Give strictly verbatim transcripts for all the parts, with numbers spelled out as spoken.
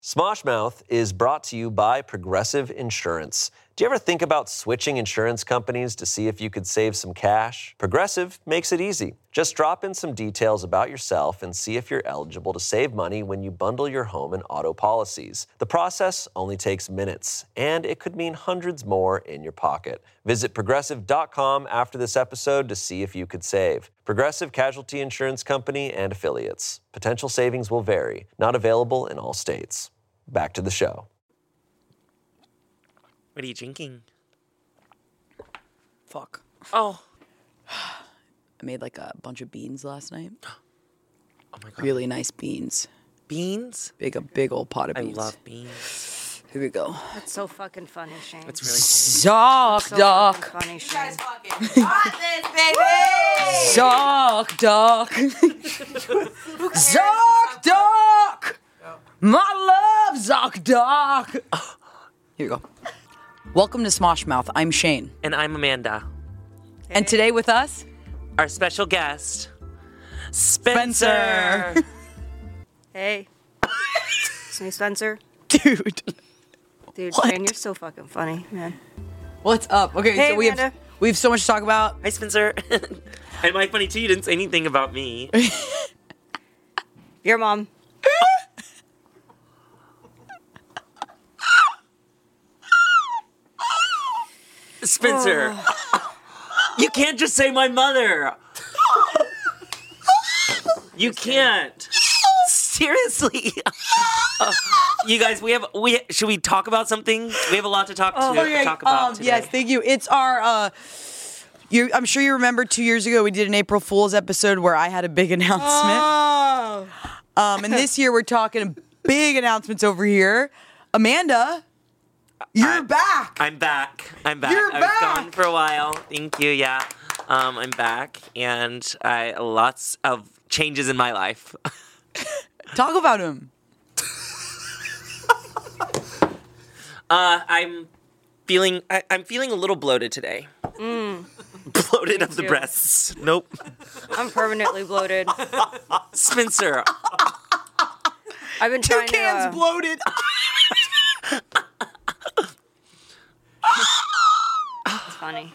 Smosh Mouth is brought to you by Progressive Insurance. Do you ever think about switching insurance companies to see if you could save some cash? Progressive makes it easy. Just drop in some details about yourself and see if you're eligible to save money when you bundle your home and auto policies. The process only takes minutes, and it could mean hundreds more in your pocket. Visit progressive dot com after this episode to see if you could save. Progressive Casualty Insurance Company and Affiliates. Potential savings will vary. Not available in all states. Back to the show. What are you drinking? Fuck. Oh. I made like a bunch of beans last night. Oh my god. Really nice beans. Beans? Big, a big old pot of I beans. love beans. Here we go. That's so fucking funny, Shane. It's really Sock so duck. fucking funny, Shane. Got this, baby! Sock duck. Sock duck. My love, Zoc duck. Here you go. Welcome to Smosh Mouth. I'm Shane. And I'm Amanda. And today with us, Our special guest, Spencer. Spencer. Hey. It's me, Spencer. Dude. Dude, What? Shane, you're so fucking funny, man. What's up? Okay, Hey, so we have Amanda. we have so much to talk about. Hi, Spencer. And Mike, funny too, you didn't say anything about me. Your mom. Spencer. You can't just say my mother. You can't. Seriously. Uh, you guys, we have we should we talk about something? We have a lot to talk to Okay, talk about um, today. yes, thank you. It's our. Uh, you, I'm sure you remember two years ago we did an April Fool's episode where I had a big announcement. Oh. Um, and this year we're talking big announcements over here. Amanda, you're I- back. I'm back. I'm back. You're I was back. gone for a while. Thank you. Yeah. Um, I'm back, and I lots of changes in my life. Talk about him. Uh, I'm feeling. I, I'm feeling a little bloated today. Mm. Bloated of the too. breasts. Nope. I'm permanently bloated. Spencer. I've been Two trying cans to. Uh, bloated. it's funny.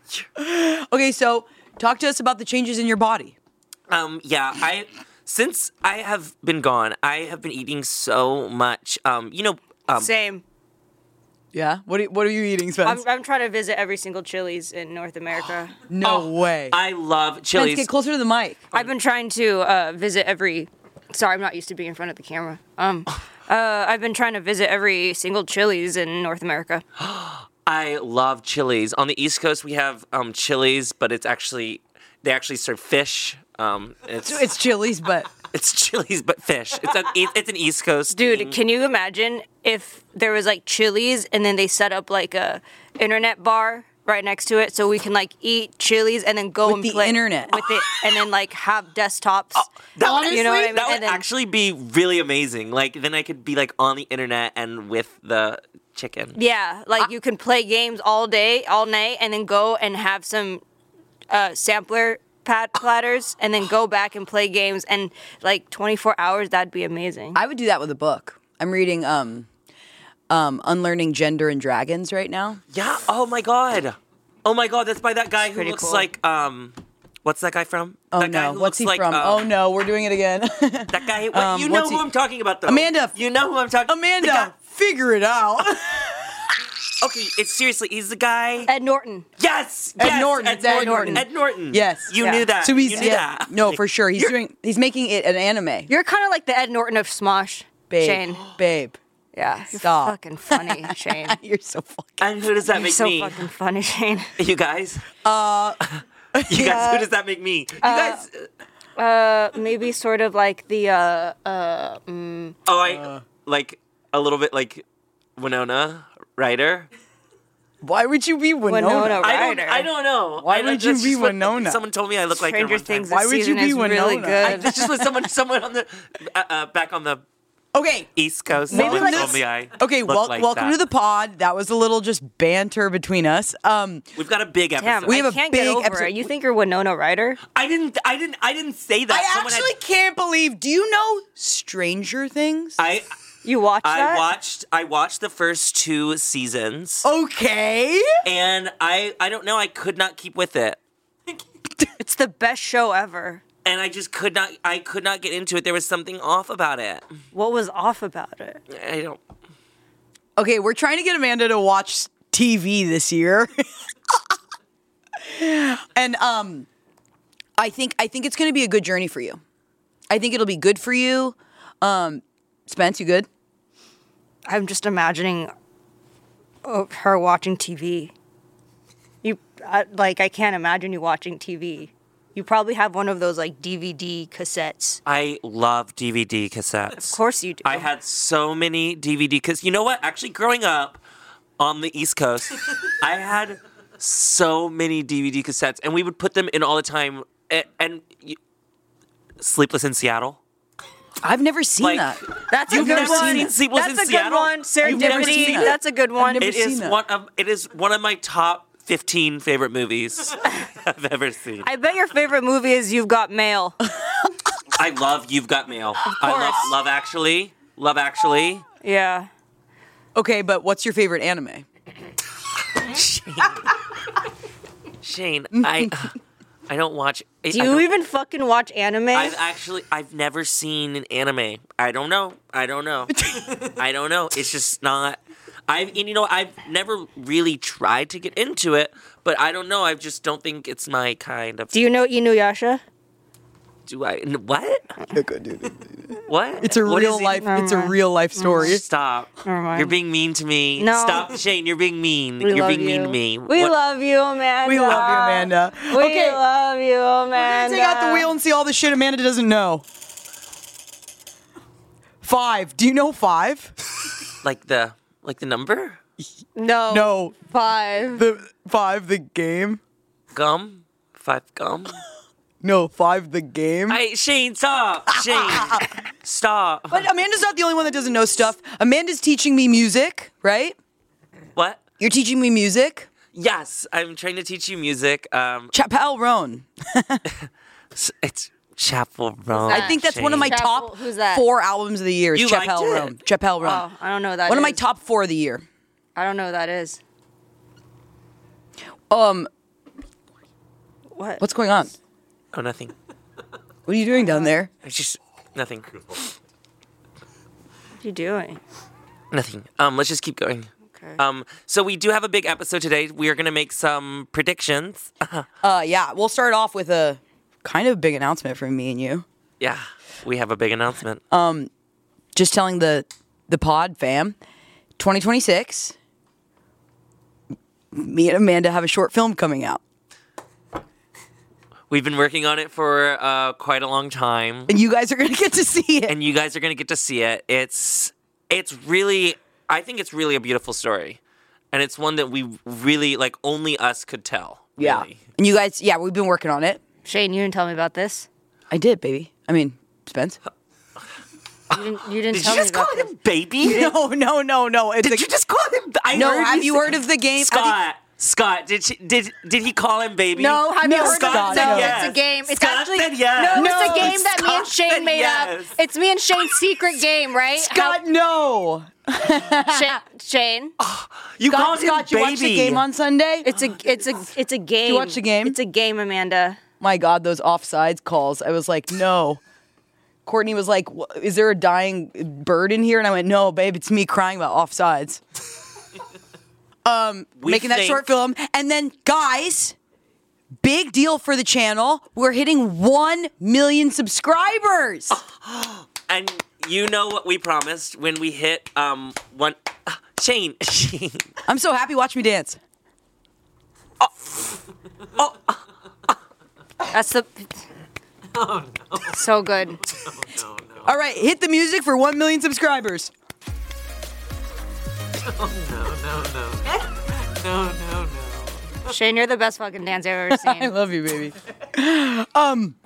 Okay, so talk to us about the changes in your body. Um, yeah, I since I have been gone, I have been eating so much. Um, you know, um, Same. Yeah? What are, what are you eating, I'm, Spence? I'm trying to visit every single Chili's in North America. no oh, way. I love Spence, Chili's. get closer to the mic. I've been trying to uh, visit every. Sorry, I'm not used to being in front of the camera. Um, uh, I've been trying to visit every single Chili's in North America. I love Chili's. On the East Coast, we have um, Chili's, but it's actually they actually serve fish. Um, it's It's Chili's, but it's Chili's, but fish. It's a, it's an East Coast Dude, thing. can you imagine if there was like Chili's and then they set up like a internet bar right next to it so we can like eat Chili's and then go With and the play internet. with it and then like have desktops. That would, you know what I mean? that would And then- actually be really amazing. Like then I could be like on the internet and with the chicken. Yeah, like you can play games all day, all night, and then go and have some uh, sampler pat platters, and then go back and play games, and like twenty-four hours. That'd be amazing. I would do that with a book. I'm reading um, um, Unlearning Gender and Dragons right now. Yeah. Oh my god. Oh my god. That's by that guy who pretty looks cool. like um. What's that guy from? Oh that guy no, who what's looks he like, from? um, oh no, we're doing it again. That guy. What, Um, you know what's who he- I'm talking about, though. Amanda. You know who I'm talking. Amanda, the guy- figure it out. Okay, it's seriously. He's the guy. Ed Norton. Yes. Ed yes, Norton, Ed it's Ed Norton. Norton. Ed Norton. Yes. You Yeah. knew that. So he's you knew yeah, that. no, for sure. He's You're- doing. He's making it an anime. You're kind of like the Ed Norton of Smosh, Babe, Shane. babe, Yeah, you're Stop. fucking funny, Shane. you're so fucking. And who does that You're make so me? fucking funny, Shane. You guys. Uh, You yeah. guys. Who does that make me? You guys. Uh, maybe sort of like the uh, uh, mm, Oh, I like a little bit like Winona Ryder. Why would you be Winona? Winona I don't. Ryder. I don't know. Why I, would that's you just be what Winona? Someone told me I look like her Stranger one time. Things. Why this would you season be is really Winona? good. That's just what someone. Someone on the uh, uh, back on the Okay. East Coast. Maybe someone let's- told me I. Okay, look well, like welcome that. to the pod. That was a little just banter between us. Um, We've got a big episode. Damn, We I have a can't big get over episode- it. You think you're Winona Ryder? I didn't. I didn't. I didn't say that. I Someone actually had, can't believe. Do you know Stranger Things? I. You watched that? I watched. I watched the first two seasons, Okay. and I. I don't know. I could not keep with it, It's the best show ever. and I just could not. I could not get into it. There was something off about it. What was off about it? I don't. Okay, we're trying to get Amanda to watch T V this year. and um I think I think it's going to be a good journey for you. I think it'll be good for you. Um Spence, you good? I'm just imagining oh, her watching T V. You I, like I can't imagine you watching T V. You probably have one of those like D V D cassettes. I love D V D cassettes. Of course you do. I had so many D V D because you know what? Actually, growing up on the East Coast, I had so many D V D cassettes, and we would put them in all the time. And, and you, Sleepless in Seattle. I've never seen Like, that. That's You've a good never one. seen Sleepless That's in a Seattle? good one. You've never Serendipity. seen that. That's a good one. never It seen is that. one of it is one of my top fifteen favorite movies I've ever seen. I bet your favorite movie is You've Got Mail. I love You've Got Mail. I love course. Love Actually. Love Actually. Yeah. Okay, but what's your favorite anime? Shane, I I don't watch. I, Do I you don't- even fucking watch anime? I've actually I've never seen an anime. I don't know. I don't know. I don't know. It's just not. I've and you know I've never really tried to get into it, but I don't know. I just don't think it's my kind of. Do you know Inuyasha? Do I? n- What? What? It's a What real is it? life it's a real life story. Stop. Never mind. You're being mean to me. No. Stop, Shane. You're being mean. We You're love being you. mean to me. We What- love you, Amanda. We love you, Amanda. We Okay, love you, Amanda. take out the wheel and see all the shit Amanda doesn't know. Five. Do you know five? Like the like the number No. No. Five. The five the game? gum. Five gum. No, five the game. I Shane, stop. Shane, stop. But Amanda's not the only one that doesn't know stuff. Amanda's teaching me music, right? What? You're teaching me music? Yes, I'm trying to teach you music. Um, Chappelle Roan. s- it's Chapel Roan. I think that's one of my Chapel- top who's that? four albums of the year. Is You liked Chappelle it? Roan. Chappelle Roan. Oh, I don't know who that one of my is. top four of the year. I don't know who that is. Um, What? what's going on? Oh, nothing. What are you doing down there? It's just nothing. What are you doing? Nothing. Um, let's just keep going. Okay. Um, so we do have a big episode today. We are going to make some predictions. Uh, yeah, we'll start off with a kind of big announcement from me and you. Yeah, we have a big announcement. Just telling the the pod fam, twenty twenty-six. Me and Amanda have a short film coming out, We've been working on it for uh, quite a long time, and you guys are gonna get to see it. and you guys are going to get to see it. It's it's really, I think it's really a beautiful story, and it's one that we really like. Only us could tell. Yeah, really. and you guys, yeah, we've been working on it. Shane, you didn't tell me about this. I did, baby. I mean, Spence. You didn't, you didn't Did tell you just me about call this. him baby? No, no, no, no. It's Did a, you just call him? I no? heard Have you say- heard of the game? I Scott? Scott, did she, did did he call him baby? No, have No, you heard Scott, of it? No, no. Yes. it's a game. It's Scott actually said yes. no, No, it's a game that me and Scott Shane said made yes. up. It's me and Shane's secret game, right? Scott, no. How, Shane, Shane You Scott, called him Scott, you baby. watched the game on Sunday? it's a it's a it's a game. watch the game? It's a game, Amanda. My God, those offsides calls. I was like, no. Courtney was like, "Wha- is there a dying bird in here? And I went, no, babe, it's me crying about offsides. um, We making that think- short film. And then, guys, big deal for the channel. We're hitting one million subscribers. And you know what we promised when we hit um one. Uh, Shane, Shane. I'm so happy. Watch me dance. That's the. Oh no! So good. All right, hit the music for one million subscribers. Shane, you're the best fucking dance I've ever I seen. love you, baby. Um,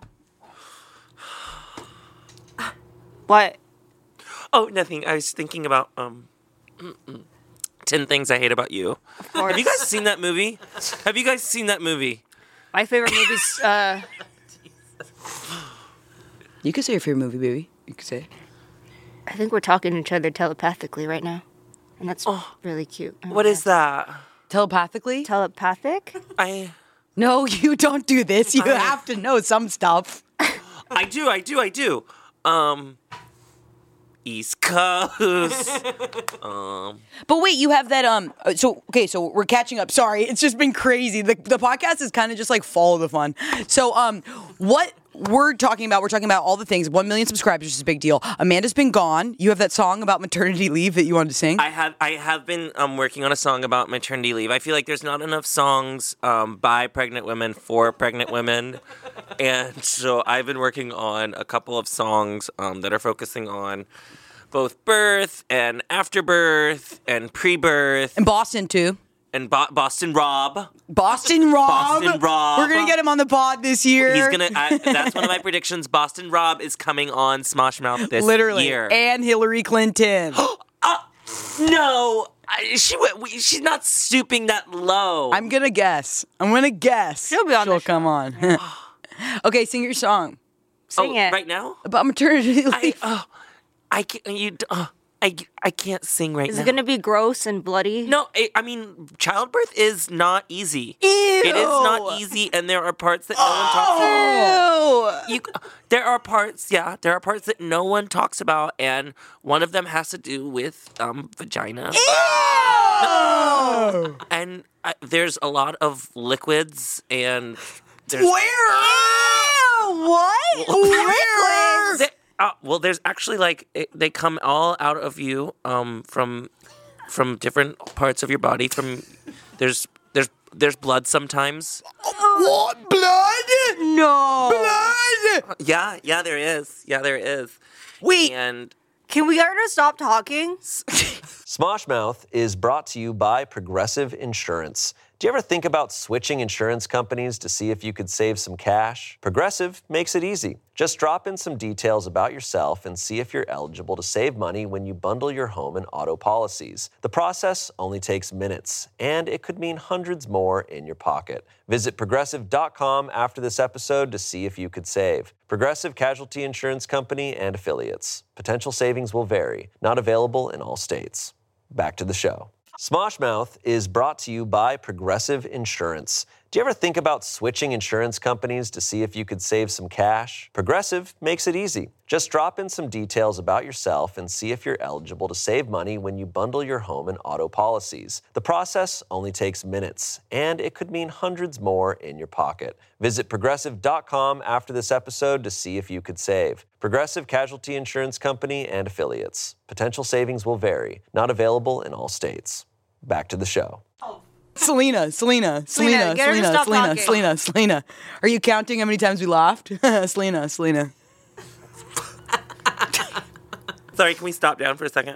What? Oh, nothing. I was thinking about um. mm-mm. Ten Things I Hate About You. course. Have you guys seen that movie? Have you guys seen that movie? My favorite movie's uh, you could say your favorite movie, baby. You could say. I think we're talking to each other telepathically right now. And that's oh, really cute. What is that? Telepathically? Telepathic? I... No, you don't do this. You I, have to know some stuff. I do, I do, I do. Um... East Coast. um, but wait, you have that. Um. So okay, so we're catching up. Sorry, it's just been crazy. The the podcast is kind of just like follow the fun. So um, what we're talking about? We're talking about all the things. One million subscribers is a big deal. Amanda's been gone. You have that song about maternity leave that you wanted to sing. I have I have been um working on a song about maternity leave. I feel like there's not enough songs um by pregnant women for pregnant women, and so I've been working on a couple of songs um that are focusing on both birth and afterbirth and pre-birth. And Boston, too. And Bo- Boston Rob. Boston Rob. Boston Rob. We're going to get him on the pod this year. He's going to, that's one of my predictions. Boston Rob is coming on Smosh Mouth this Literally. year. And Hillary Clinton. uh, no. I, she went, we, she's not stooping that low. I'm going to guess. I'm going to guess. She'll be on She'll the come on. Okay, sing your song. Sing oh, it. Right now? About maternity leave. I, uh, I can't, you, uh, I, I can't sing right Is now. it going to be gross and bloody? No, I, I mean, childbirth is not easy. Ew. It is not easy, and there are parts that no oh. one talks about. You, there are parts, yeah, there are parts that no one talks about, and one of them has to do with um, vagina. Ew. And uh, there's a lot of liquids, and there's... Where? Ew. What? Where? They- Uh, well, there's actually like it, they come all out of you um, from from different parts of your body. From there's there's there's blood sometimes. What? Blood? No. Blood? Yeah, yeah, there is. Yeah, there is. Wait. And Can we get her to stop talking? Smosh Mouth is brought to you by Progressive Insurance. Do you ever think about switching insurance companies to see if you could save some cash? Progressive makes it easy. Just drop in some details about yourself and see if you're eligible to save money when you bundle your home and auto policies. The process only takes minutes, and it could mean hundreds more in your pocket. Visit progressive dot com after this episode to see if you could save. Progressive Casualty Insurance Company and Affiliates. Potential savings will vary. Not available in all states. Back to the show. Smosh Mouth is brought to you by Progressive Insurance. Do you ever think about switching insurance companies to see if you could save some cash? Progressive makes it easy. Just drop in some details about yourself and see if you're eligible to save money when you bundle your home and auto policies. The process only takes minutes, and it could mean hundreds more in your pocket. Visit progressive dot com after this episode to see if you could save. Progressive Casualty Insurance Company and Affiliates. Potential savings will vary. Not available in all states. Back to the show. Selena, Selena, Selena, get her to Selena, stop Selena, talking. Selena, Selena. Are you counting how many times we laughed? Selena, Selena. sorry, can we stop down for a second?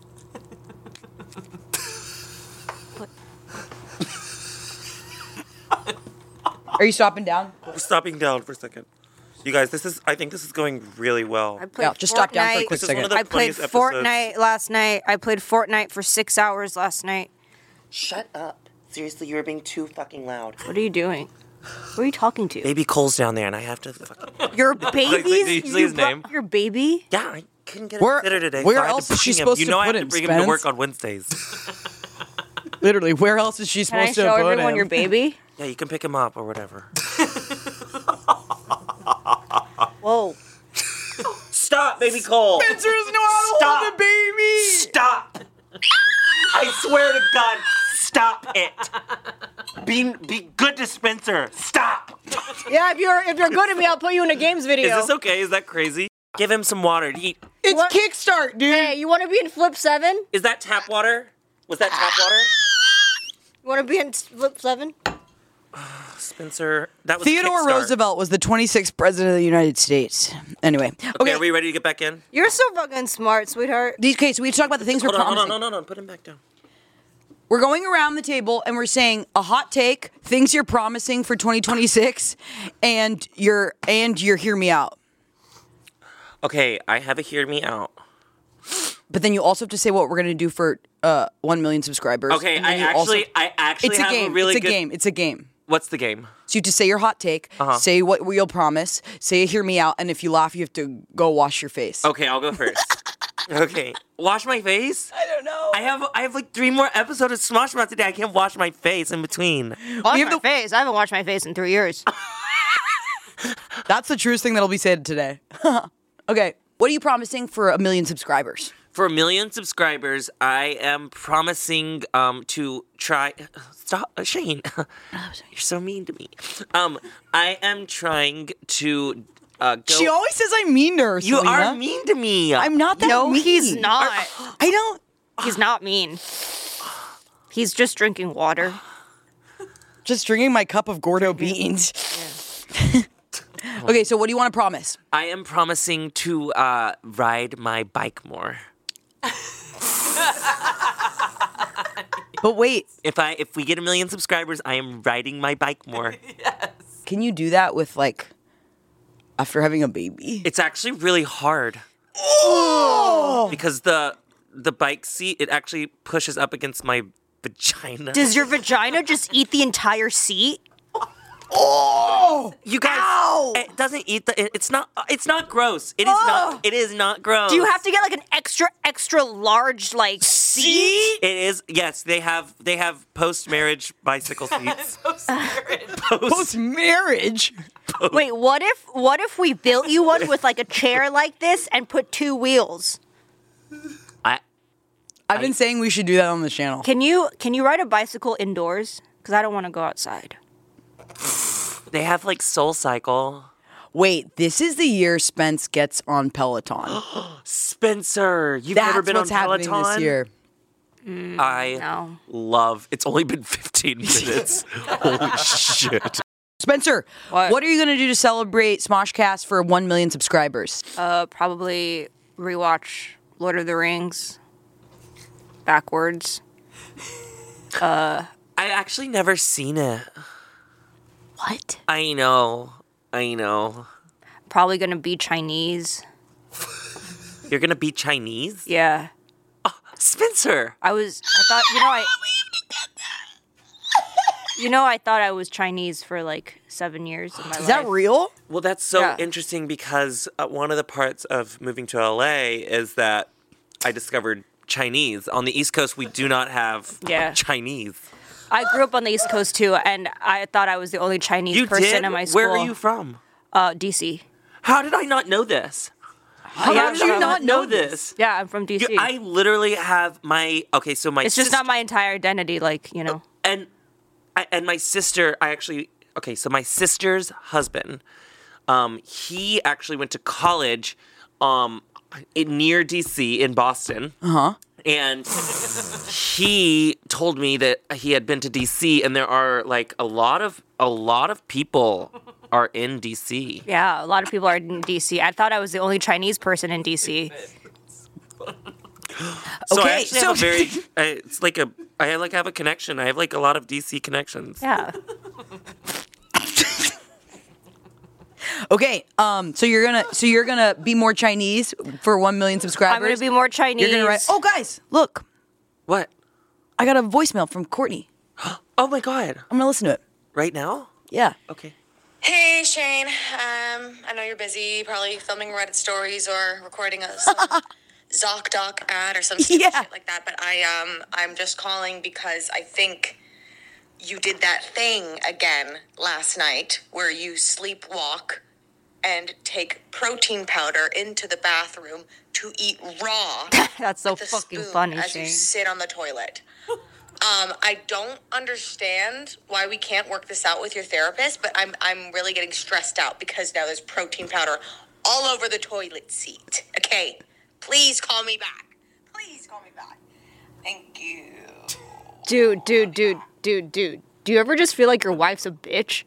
Are you stopping down? We're stopping down for a second. You guys, this is, I think this is going really well. I played Yeah, just stop down for a Fortnite. quick This is one second. of the I played funniest episodes. Fortnite last night. I played Fortnite for six hours last night. Shut up. Seriously, you were being too fucking loud. What are you doing? Who are you talking to? Baby Cole's down there, and I have to fucking... Your Did babies? you say his name? Your baby? Yeah, I couldn't get a Where- sitter today. where so I had else to is she bring him. supposed You to know I put have him, to bring him to work Spence? on Wednesdays. Literally, where else is she Can I supposed to show put everyone him? your baby? Yeah, you can pick him up or whatever. Whoa. Stop, Baby Cole! Spencer doesn't know how to Stop. hold a baby. Stop! I swear to God, stop it! Be be good to Spencer. Stop! Yeah, if you're if you're good at me, I'll put you in a games video. Is this okay? Is that crazy? Give him some water to eat. It's What? Kickstart, dude. Hey, you want to be in Flip Seven? Is that tap water? Was that tap water? You want to be in Flip Seven? Spencer, that was Theodore Kickstart. Roosevelt was the twenty-sixth president of the United States. Anyway, okay. Okay, are we ready to get back in? You're so fucking smart, sweetheart. These, okay, so we talk about the things Hold we're on, hold promising. on, no, no, no, put him back down. We're going around the table and we're saying a hot take, things you're promising for twenty twenty-six, and your and your hear me out. Okay, I have a hear me out. But then you also have to say what we're gonna do for uh, one million subscribers. Okay, and then I you also- actually, I actually it's a have game. a really it's a good. game. It's a game. What's the game? So you have to say your hot take, Uh-huh. say what you'll promise, say hear me out, and if you laugh, you have to go wash your face. Okay, I'll go first. Okay, wash my face. I don't know. I have I have like three more episodes of Smosh Mouth today. I can't wash my face in between. Wash We have my the- face. I haven't washed my face in three years. That's the truest thing that'll be said today. Okay, what are you promising for a million subscribers? For a million subscribers, I am promising um to try. Stop, uh, Shane. You're so mean to me. Um, I am trying to uh, go. She always says I'm mean to her, you Selena. are mean to me. I'm not that No, mean. he's not. I don't. He's not mean. He's just drinking water. Just drinking my cup of Gordo beans. Okay, so what do you want to promise? I am promising to uh, ride my bike more. But wait, If I if we get a million subscribers, I am riding my bike more. can you do that with like after having a baby? It's actually really hard because the the bike seat it actually pushes up against my vagina. Does your vagina just eat the entire seat? You guys, it doesn't eat the. It, it's not. It's not gross. It is not. It is not gross. Do you have to get like an extra, extra large like seat? It is. Yes, they have. They have post marriage bicycle seats. Post marriage. Wait, what if what if we built you one with like a chair like this and put two wheels? I. I've been saying we should do that on the channel. Can you can you ride a bicycle indoors? Because I don't want to go outside. They have like Soul Cycle. Wait, this is the year Spence gets on Peloton. Spencer, you've That's never been what's on happening Peloton this year. I No. love. It's only been fifteen minutes. Holy shit. Spencer, what? What? are you going to do to celebrate Smoshcast for one million subscribers? Uh, probably rewatch Lord of the Rings backwards. I actually never seen it. What? I know. I know. Probably gonna be Chinese. You're gonna be Chinese? Yeah. Spencer! I was. I thought. You know. I. You know. I thought I was Chinese for like seven years of my life. Is that real? Well, that's so Yeah. interesting because uh, one of the parts of moving to L A is that I discovered Chinese. On the East Coast, we do not have Yeah. Chinese. I grew up on the East Coast too, and I thought I was the only Chinese You person did? in my school. Where are you from? Uh, D C. How did I not know this? How Yeah, did you from- not know this? Yeah, I'm from D C. You- I literally have my okay. So my it's just sis- not my entire identity, like you know. and I, and my sister. I actually okay. So my sister's husband, um, he actually went to college, um, in, near D C in Boston. Uh huh. And he told me that he had been to D C, and there are like a lot of a lot of people are in D C. Yeah, a lot of people are in D C. I thought I was the only Chinese person in D C. So I Okay, actually so- have a very. I, it's like a. I like have a connection. I have like a lot of D C connections. Yeah. Okay, um, so you're gonna so you're gonna be more Chinese for one million subscribers. I'm gonna be more Chinese. You're gonna write. Oh, guys, look, What? I got a voicemail from Courtney. Oh my god! I'm gonna listen to it. Right now? Yeah. Okay. Hey Shane, um, I know you're busy, probably filming Reddit stories or recording a some ZocDoc ad or some stupid Yeah. shit like that. But I um, I'm just calling because I think you did that thing again last night where you sleepwalk and take protein powder into the bathroom to eat raw. That's so with a fucking spoon funny, as you Shane. sit on the toilet. Um, I don't understand why we can't work this out with your therapist, but I'm I'm really getting stressed out because now there's protein powder all over the toilet seat. Okay, please call me back. Please call me back. Thank you. Dude, dude, dude, dude, dude. Do you ever just feel like your wife's a bitch?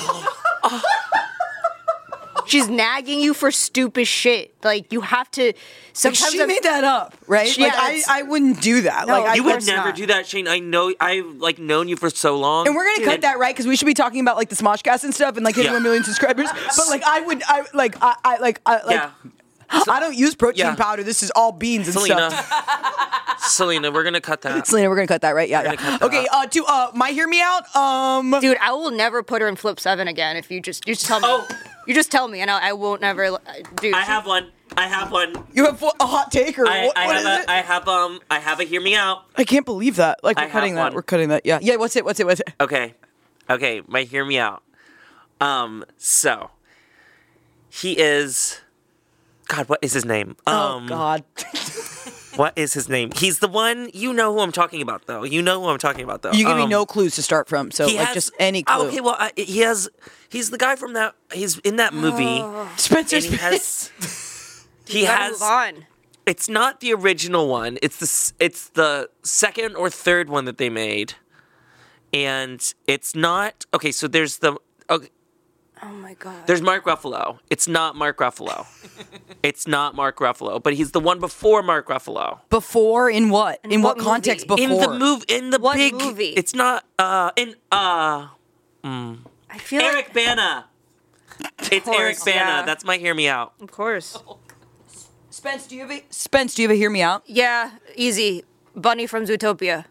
She's nagging you for stupid shit. Like you have to. Like, Sometimes she I'm- made that up, right? Yeah, like I, it's- I wouldn't do that. No, like I You of would course never not. do that, Shane. I know. I've like known you for so long. And we're gonna cut that, right? Because we should be talking about like the Smoshcast and stuff, and like hitting Yeah. one million subscribers. But like, I would, I like, I, I like, I like. Yeah. I don't use protein Yeah. powder. This is all beans and Selena. stuff. Selena, we're gonna cut that. Selena, we're gonna cut that, right? Yeah, yeah. cut that Okay, uh, to uh, my hear me out. Um, Dude, I will never put her in flip seven again if you just you just tell me. Oh. You just tell me, and I, I won't never. Dude, I have one. I have one. you have a hot take or I, what, I what have is a. it? I have um. I have a. Hear me out. I can't believe that. Like I we're have cutting that. one. We're cutting that. Yeah, yeah. What's it? What's it? What's it? Okay. Okay. My hear me out. Um. So. He is. God, what is his name? Um, Oh God. What is his name? He's the one. You know who I'm talking about, though. You know who I'm talking about, though. You give me Um, no clues to start from, so he like has- just any clue. Oh, okay, well, I, he has. He's the guy from that. He's in that movie. Spencer. and he Spence. has. He gotta has. move on. It's not the original one. It's the. s- It's the second or third one that they made, and it's not. Okay, so there's the. Okay, Oh my god. there's Mark Ruffalo. It's not Mark Ruffalo. It's not Mark Ruffalo, but he's the one before Mark Ruffalo. Before in what? In, what, what context? movie? Before In the move, in the What big. movie? It's not. Uh, in uh, I feel Eric like, Bana. It's course, Eric Bana. yeah. That's my hear me out. of course. Spence, do you have a Spence? Do you have a hear me out? Yeah, easy. Bunny from Zootopia.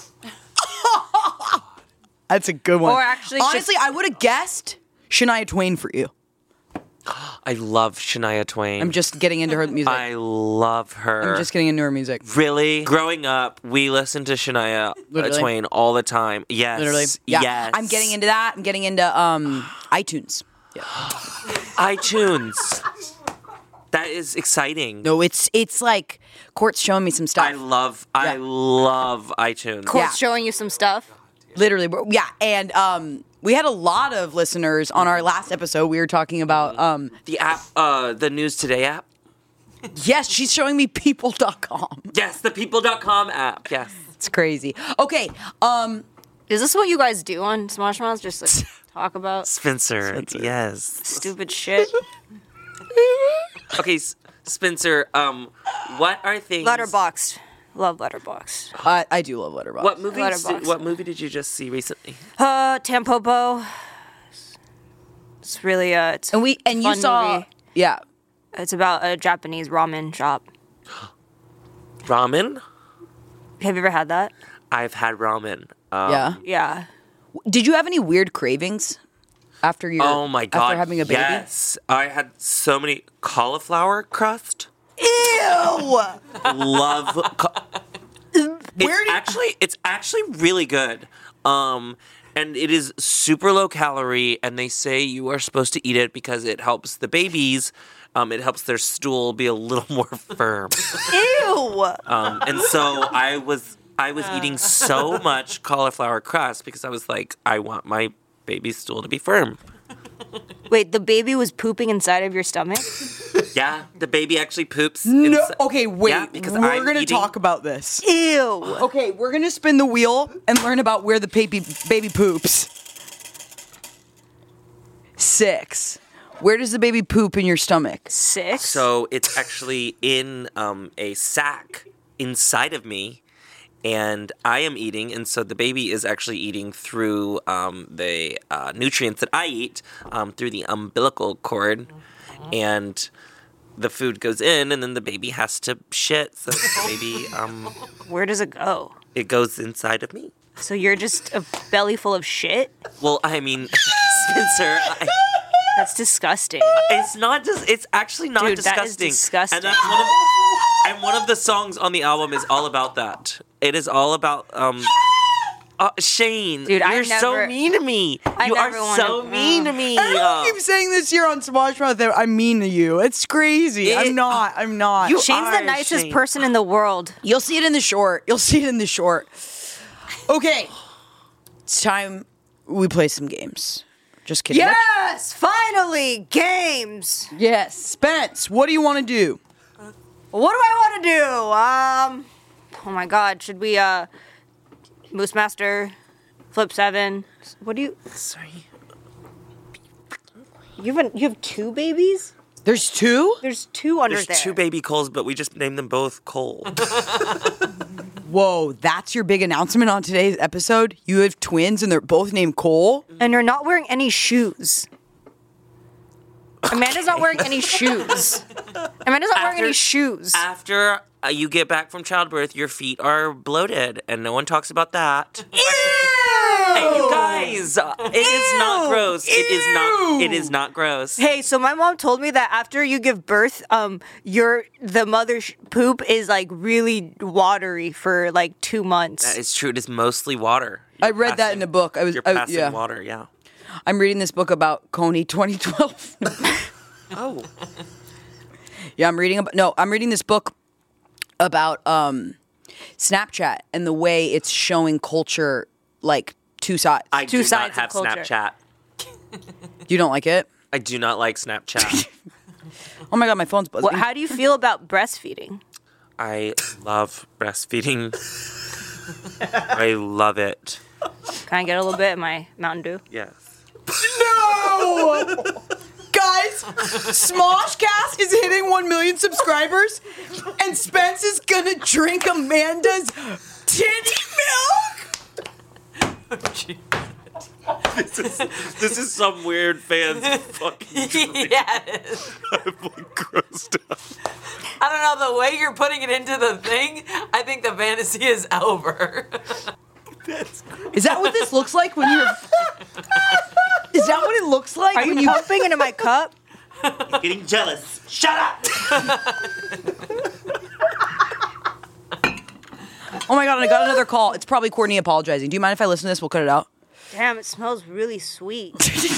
That's a good one. Or actually, should- honestly, I would have guessed Shania Twain for you. I love Shania Twain. I'm just getting into her music. I love her. I'm just getting into her music. Really? Growing up, we listened to Shania uh, Literally. Twain all the time. Yes. Literally. Yeah. Yes. I'm getting into that. I'm getting into um iTunes. Yeah. iTunes. That is exciting. No, it's it's like Court's showing me some stuff. I love I Yeah. love iTunes. Court's Yeah. showing you some stuff. Literally, bro. Yeah, and um we had a lot of listeners on our last episode. We were talking about um The app, uh, the News Today app. yes, she's showing me people dot com. Yes, the people dot com app. Yes. It's crazy. Okay, um Is this what you guys do on Smosh Mouth? Just like talk about Spencer. Yes. stupid shit. Okay, S- Spencer. Um, what are things? Letterboxd. Love Letterboxd. I, I do love Letterboxd. What movie? Letterboxd. What movie did you just see recently? Uh, Tampopo. It's really uh, it's And we and you fun saw movie. yeah. It's about a Japanese ramen shop. Ramen. Have you ever had that? I've had ramen. Um, Yeah. Yeah. Did you have any weird cravings after your Oh my god. after having a baby? Yes, I had so many cauliflower crust. Ew! Love. ca- Where it's did actually it's actually really good. Um, and it is super low calorie, and they say you are supposed to eat it because it helps the babies. Um, it helps their stool be a little more firm. Ew! Um, and so I was I was eating so much cauliflower crust because I was like, I want my baby's stool to be firm. Wait, the baby was pooping inside of your stomach? Yeah, the baby actually poops. No. insi- Okay, wait. Yeah, because we're I'm gonna eating- talk about this. Ew. Okay, we're gonna spin the wheel and learn about where the baby baby poops. Six. Where does the baby poop in your stomach? Six. So it's actually in um, a sack inside of me, and I am eating, and so the baby is actually eating through um, the uh, nutrients that I eat um, through the umbilical cord, and the food goes in, and then the baby has to shit. So the baby, um, Where does it go? it goes inside of me. So you're just a belly full of shit? Well, I mean, Spencer, I, That's disgusting. it's not just. It's actually not Dude, that is disgusting. disgusting. And that's one of. And one of the songs on the album is all about that. It is all about um. Uh, Shane, Dude, I you're so never- mean to me. I you are never wanna- so mean to me. I keep saying this here on Smosh Mouth that I'm mean to you. It's crazy. It- I'm not. I'm not. You- Shane's the are, nicest Shane. person in the world. You'll see it in the short. You'll see it in the short. Okay. It's time we play some games. Just kidding. Yes, finally, games. Yes. Spence, what do you want to do? What do I want to do? Um, oh my God, should we uh, Moose Master, Flip Seven? What do you? Sorry. You have an, you have two babies? There's two? There's two under There's there. two baby Coles, but we just named them both Cole. Whoa, that's your big announcement on today's episode? You have twins and they're both named Cole? and they're not wearing any shoes. Amanda's not wearing any shoes. Amanda's not wearing After- any shoes. After uh, you get back from childbirth, your feet are bloated, and no one talks about that. Hey, you guys, uh, it is not gross. It is not. It is not gross. Hey, so my mom told me that after you give birth, um, your the mother's poop is like really watery for like two months. That is true. It is mostly water. I You're read that passing- in a book. I was, You're I, passing yeah. water. Yeah. I'm reading this book about Coney twenty twelve. Oh. Yeah, I'm reading about no, I'm reading this book about um Snapchat and the way it's showing culture like two sides. I Two do sides not of have culture. Snapchat. You don't like it? I do not like Snapchat. Oh my god, my phone's buzzing. Well, how do you feel about breastfeeding? I love breastfeeding. I love it. Can I get a little bit of my Mountain Dew? Yes. No! Guys, Smoshcast is hitting one million subscribers, and Spence is gonna drink Amanda's titty milk. This is, this is some weird fan's fucking dream. Yeah, it is. I'm like grossed out. I don't know, the way you're putting it into the thing, I think the fantasy is over. Is that what this looks like when you're? Is that what it looks like Are when you you? pumping into my cup? Getting jealous. Shut up. Oh my god, I got another call. It's probably Courtney apologizing. Do you mind if I listen to this? We'll cut it out. Damn, it smells really sweet.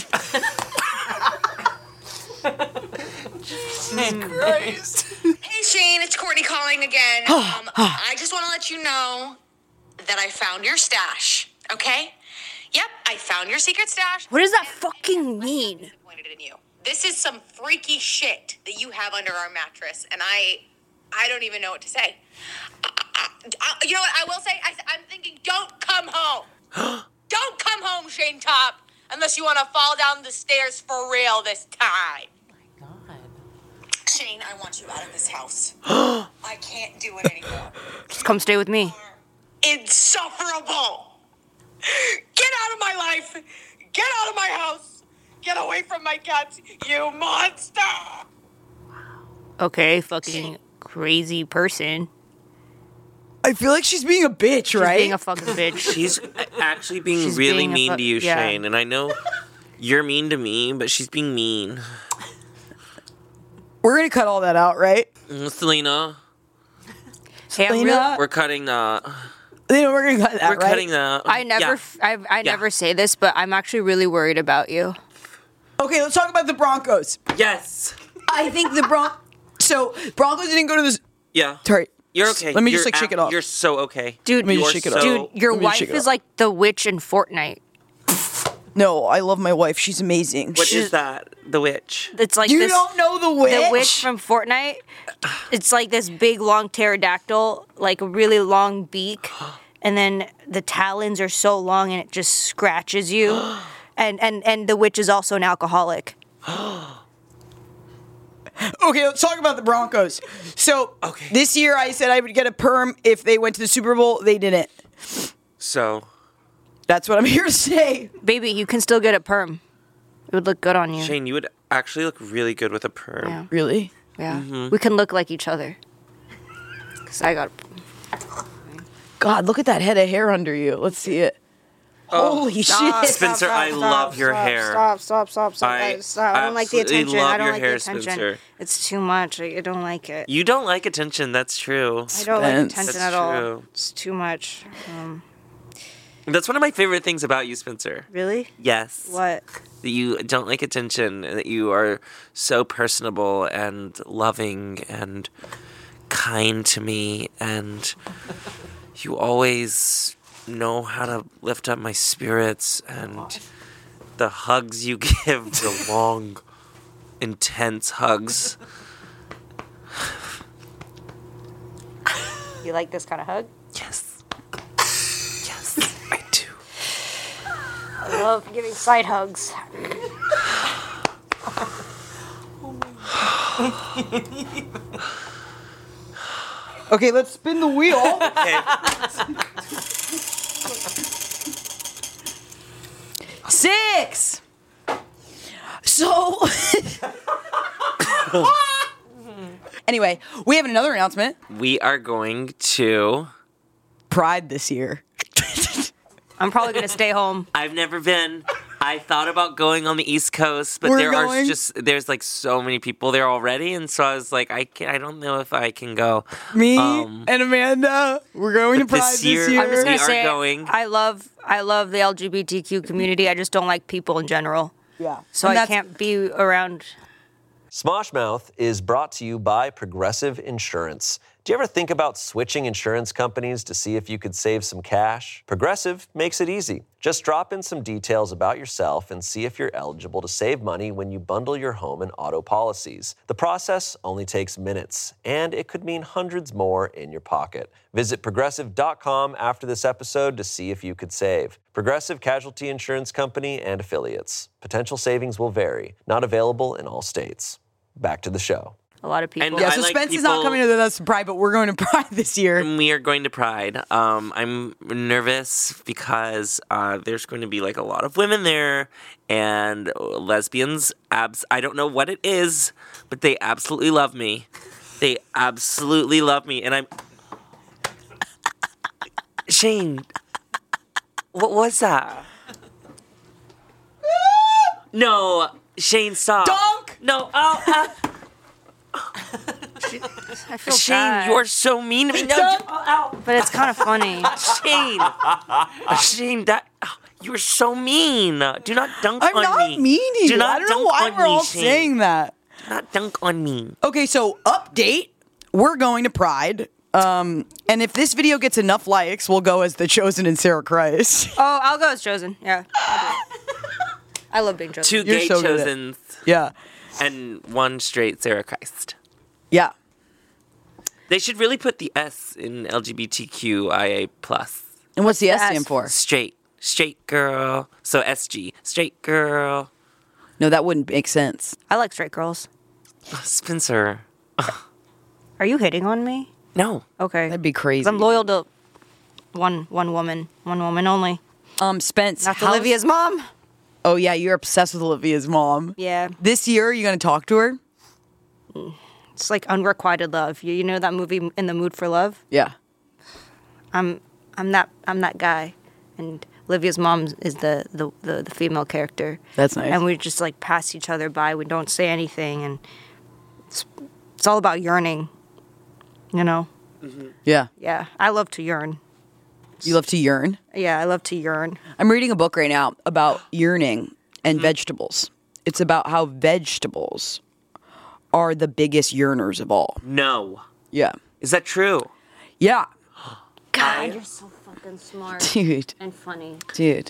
Christ. Hey Shane, it's Courtney calling again. um, I just want to let you know that I found your stash. Okay? Yep, I found your secret stash. What does that fucking mean? Disappointed in you. This is some freaky shit that you have under our mattress, and I, I don't even know what to say. I, I, I, you know what? I will say. I, I'm thinking, don't come home. Don't come home, Shane Top, unless you want to fall down the stairs for real this time. God. Shane, I want you out of this house. I can't do it anymore. Just come stay with me. Insufferable. Get out of my life. Get out of my house. Get away from my cats, you monster. Okay, fucking crazy person. I feel like she's being a bitch, She's right? being a fucking bitch. She's actually being She's really being a mean fu- to you, yeah. Shane. And I know you're mean to me, but she's being mean. We're gonna cut all that out, right? Mm, Selena, Hey, I'm Selena? really- we're cutting that. You know, we're gonna cut that, We're right? cutting that. I never, Yeah. f I, I Yeah. never say this, but I'm actually really worried about you. Okay, let's talk about the Broncos. Yes. I think the Bron. So Broncos didn't go to this. Yeah. Sorry, You're okay. Let me just You're like shake ab- it off. You're so okay. Dude, Let me You're just shake it off. so- dude, your Let me just wife shake it is off. like the witch in Fortnite. No, I love my wife. She's amazing. What She's- is that? The witch. It's like You this. don't know the witch? The witch from Fortnite. It's like this big long pterodactyl, like a really long beak, and then the talons are so long and it just scratches you. and and and the witch is also an alcoholic. Okay, let's talk about the Broncos. So Okay. this year I said I would get a perm if they went to the Super Bowl. They didn't. So, That's what I'm here to say. Baby, you can still get a perm. It would look good on you. Shane, you would actually look really good with a perm. Yeah, Really? yeah. Mm-hmm. We can look like each other. Cause I got. God, look at that head of hair under you. Let's see it. Holy shit. Spencer, I love your hair. Stop, stop, stop, stop. I I, stop. I don't like the absolutely attention. love I don't your like hair, the attention. Spencer. It's too much. I, I don't like it. You don't like attention. That's true. I don't like Spence. attention That's at all. true. It's too much. Um, That's one of my favorite things about you, Spencer. really? Yes. What? That you don't like attention, and that you are so personable and loving and kind to me, and you always know how to lift up my spirits, and the hugs you give, the long, intense hugs. You like this kind of hug? Yes. Yes, I do. I love giving side hugs. Okay, let's spin the wheel. Okay. Six. So Anyway, we have another announcement. We are going to. Pride this year. I'm probably gonna stay home. I've never been. I thought about going on the East Coast, but We're there going. are just there's like so many people there already, and so I was like, I can I don't know if I can go. Me Um, and Amanda, we're going to but Pride this this year- year. I'm just We gonna are say going. I love I love the L G B T Q community. I just don't like people in general. yeah. So And I that's- can't be around. Smosh Mouth is brought to you by Progressive Insurance. Do you ever think about switching insurance companies to see if you could save some cash? Progressive makes it easy. Just drop in some details about yourself and see if you're eligible to save money when you bundle your home and auto policies. The process only takes minutes, and it could mean hundreds more in your pocket. Visit progressive dot com after this episode to see if you could save. Progressive Casualty Insurance Company and Affiliates. Potential savings will vary. Not available in all states. Back to the show. A lot of people. And Yeah, I so like Spence is not people- coming to us to Pride, but we're going to Pride this year. We are going to Pride. Um, I'm nervous because uh, there's going to be like a lot of women there and lesbians. Abs. I don't know what it is, but they absolutely love me. They absolutely love me, and I'm. Shane, what was that? No, Shane, stop. Dunk! No, oh, uh, I feel Shane, bad, you are so mean to me. No, Dunk! oh, ow. but it's kind of funny. Shane, Shane, that oh, you are so mean. Do not dunk I'm on not me. mean to Do you. not I don't know dunk why on we're me, all Shane. saying that. Do not dunk on me. Okay, so update. We're going to Pride. Um, and if this video gets enough likes, we'll go as The Chosen and Sarah Christ. Oh, I'll go as Chosen. Yeah. I'll do it. I love being chosen. Two You're gay so good at- chosens Yeah. and one straight Sarah Christ. Yeah. They should really put the S in L G B T Q I A plus. And what's the S S? stand for? Straight, straight girl. So S G, straight girl. No, that wouldn't make sense. I like straight girls. Spencer, Are you hitting on me? no. Okay. That'd be crazy. 'Cause I'm loyal to one one woman, one woman only. Um, Spence. Not how's- Olivia's mom. Oh, yeah, you're obsessed with Olivia's mom. Yeah. This year, are you going to talk to her? It's like unrequited love. You you know that movie In the Mood for Love? Yeah. I'm I'm that I'm that guy, and Olivia's mom is the the, the, the female character. That's nice. And we just like pass each other by. We don't say anything, and it's it's all about yearning. You know? Yeah. Yeah. I love to yearn. You love to yearn? Yeah, I love to yearn. I'm reading a book right now about yearning and vegetables. It's about how vegetables are the biggest yearners of all. No. Yeah. Is that true? Yeah. God, you're so fucking smart Dude. and funny. Dude.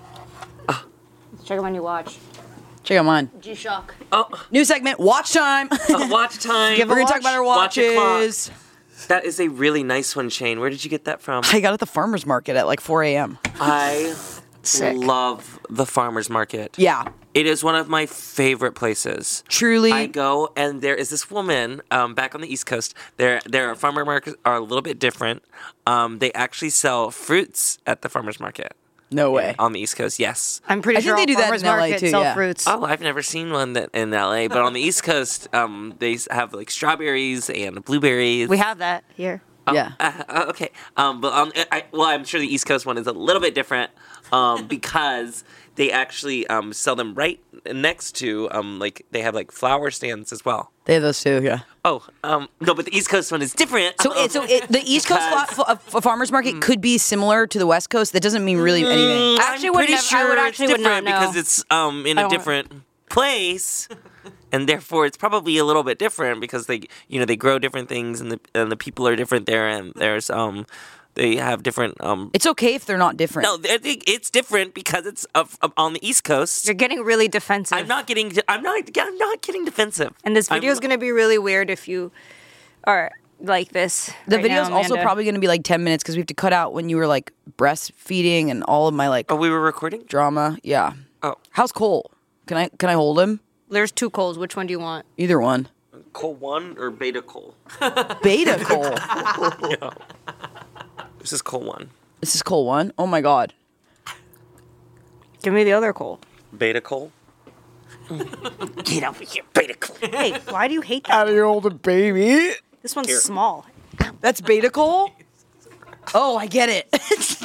Let's check out my new watch. Check out mine. G-Shock. Oh, New segment, watch time. uh, watch time. We're going to talk about our Watch a clock. watches. That is a really nice one, Shane. Where did you get that from? I got it at the farmer's market at like four a.m. I Sick. love the farmer's market. Yeah. It is one of my favorite places. Truly. I go and there is this woman um, back on the East Coast. Their their farmer markets are a little bit different. Um, they actually sell fruits at the farmer's market No way. on the East Coast. Yes. I'm pretty I sure think they all do that farmers in L A markets too, sell yeah. fruits. Oh, I've never seen one that in L A, but on the East Coast, um, they s- have like strawberries and blueberries. We have that here. Yeah. Uh, uh, okay. Um, but um, I, well, I'm sure the East Coast one is a little bit different um, because they actually um, sell them right next to um, like they have like flower stands as well. They have those too, yeah. Oh, um, no, but the East Coast one is different. So, it, so it, the East Coast Because- fa- fa- farmers market could be similar to the West Coast. That doesn't mean really anything. I actually I'm would pretty never- I sure would it's actually would not different know. because it's um in I a don't- different place, and therefore it's probably a little bit different because they you know they grow different things and the and the people are different there and there's um they have different um. It's okay if they're not different. No, I think it's different because it's of, of, on the East Coast. You're getting really defensive. I'm not getting. I'm not. I'm not getting defensive. And this video is I'm- going to be really weird if you are like this. The right video's now, also Amanda. probably going to be like ten minutes because we have to cut out when you were like breastfeeding and all of my like Oh, we were recording. drama. Yeah. Oh, How's Cole? Can I can I hold him? There's two Coles. Which one do you want? Either one. Cole one or Beta Cole? Beta Cole. This is Cole one. This is Cole one. Oh my god. Give me the other Cole. Beta Cole. Get over here, beta cole. Hey, why do you hate Out that? of your older baby. This one's Here. small. That's beta cole? Oh, I get it.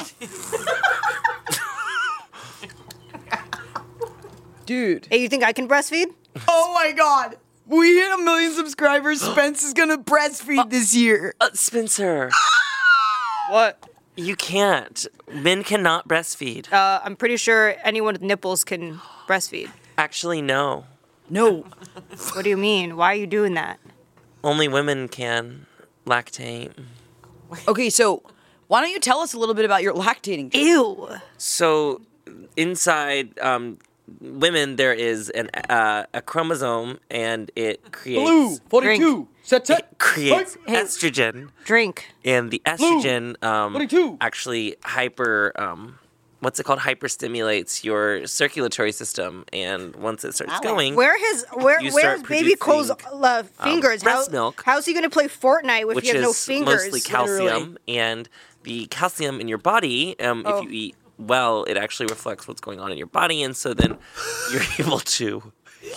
Dude. Hey, you think I can breastfeed? Oh my god. We hit a million subscribers. Spence is gonna breastfeed this year. Uh, Spencer, What? you can't. Men cannot breastfeed. Uh, I'm pretty sure anyone with nipples can breastfeed. Actually, no. No. What do you mean? Why are you doing that? Only women can lactate. Okay, so why don't you tell us a little bit about your lactating? Ew. So, inside um, women, there is an uh, a chromosome, and it creates Blue, forty-two. Set, set. creates Hey. estrogen, Drink. and the estrogen um, forty-two. actually hyper. Um, what's it called? Hyperstimulates your circulatory system, and once it starts going, Where his where You where's start baby Cole's producing, uh, fingers? breast How, milk, how's he gonna play Fortnite if which he has is no fingers? mostly calcium, literally? and the calcium in your body, um, Oh. if you eat well, it actually reflects what's going on in your body, and so then you're able to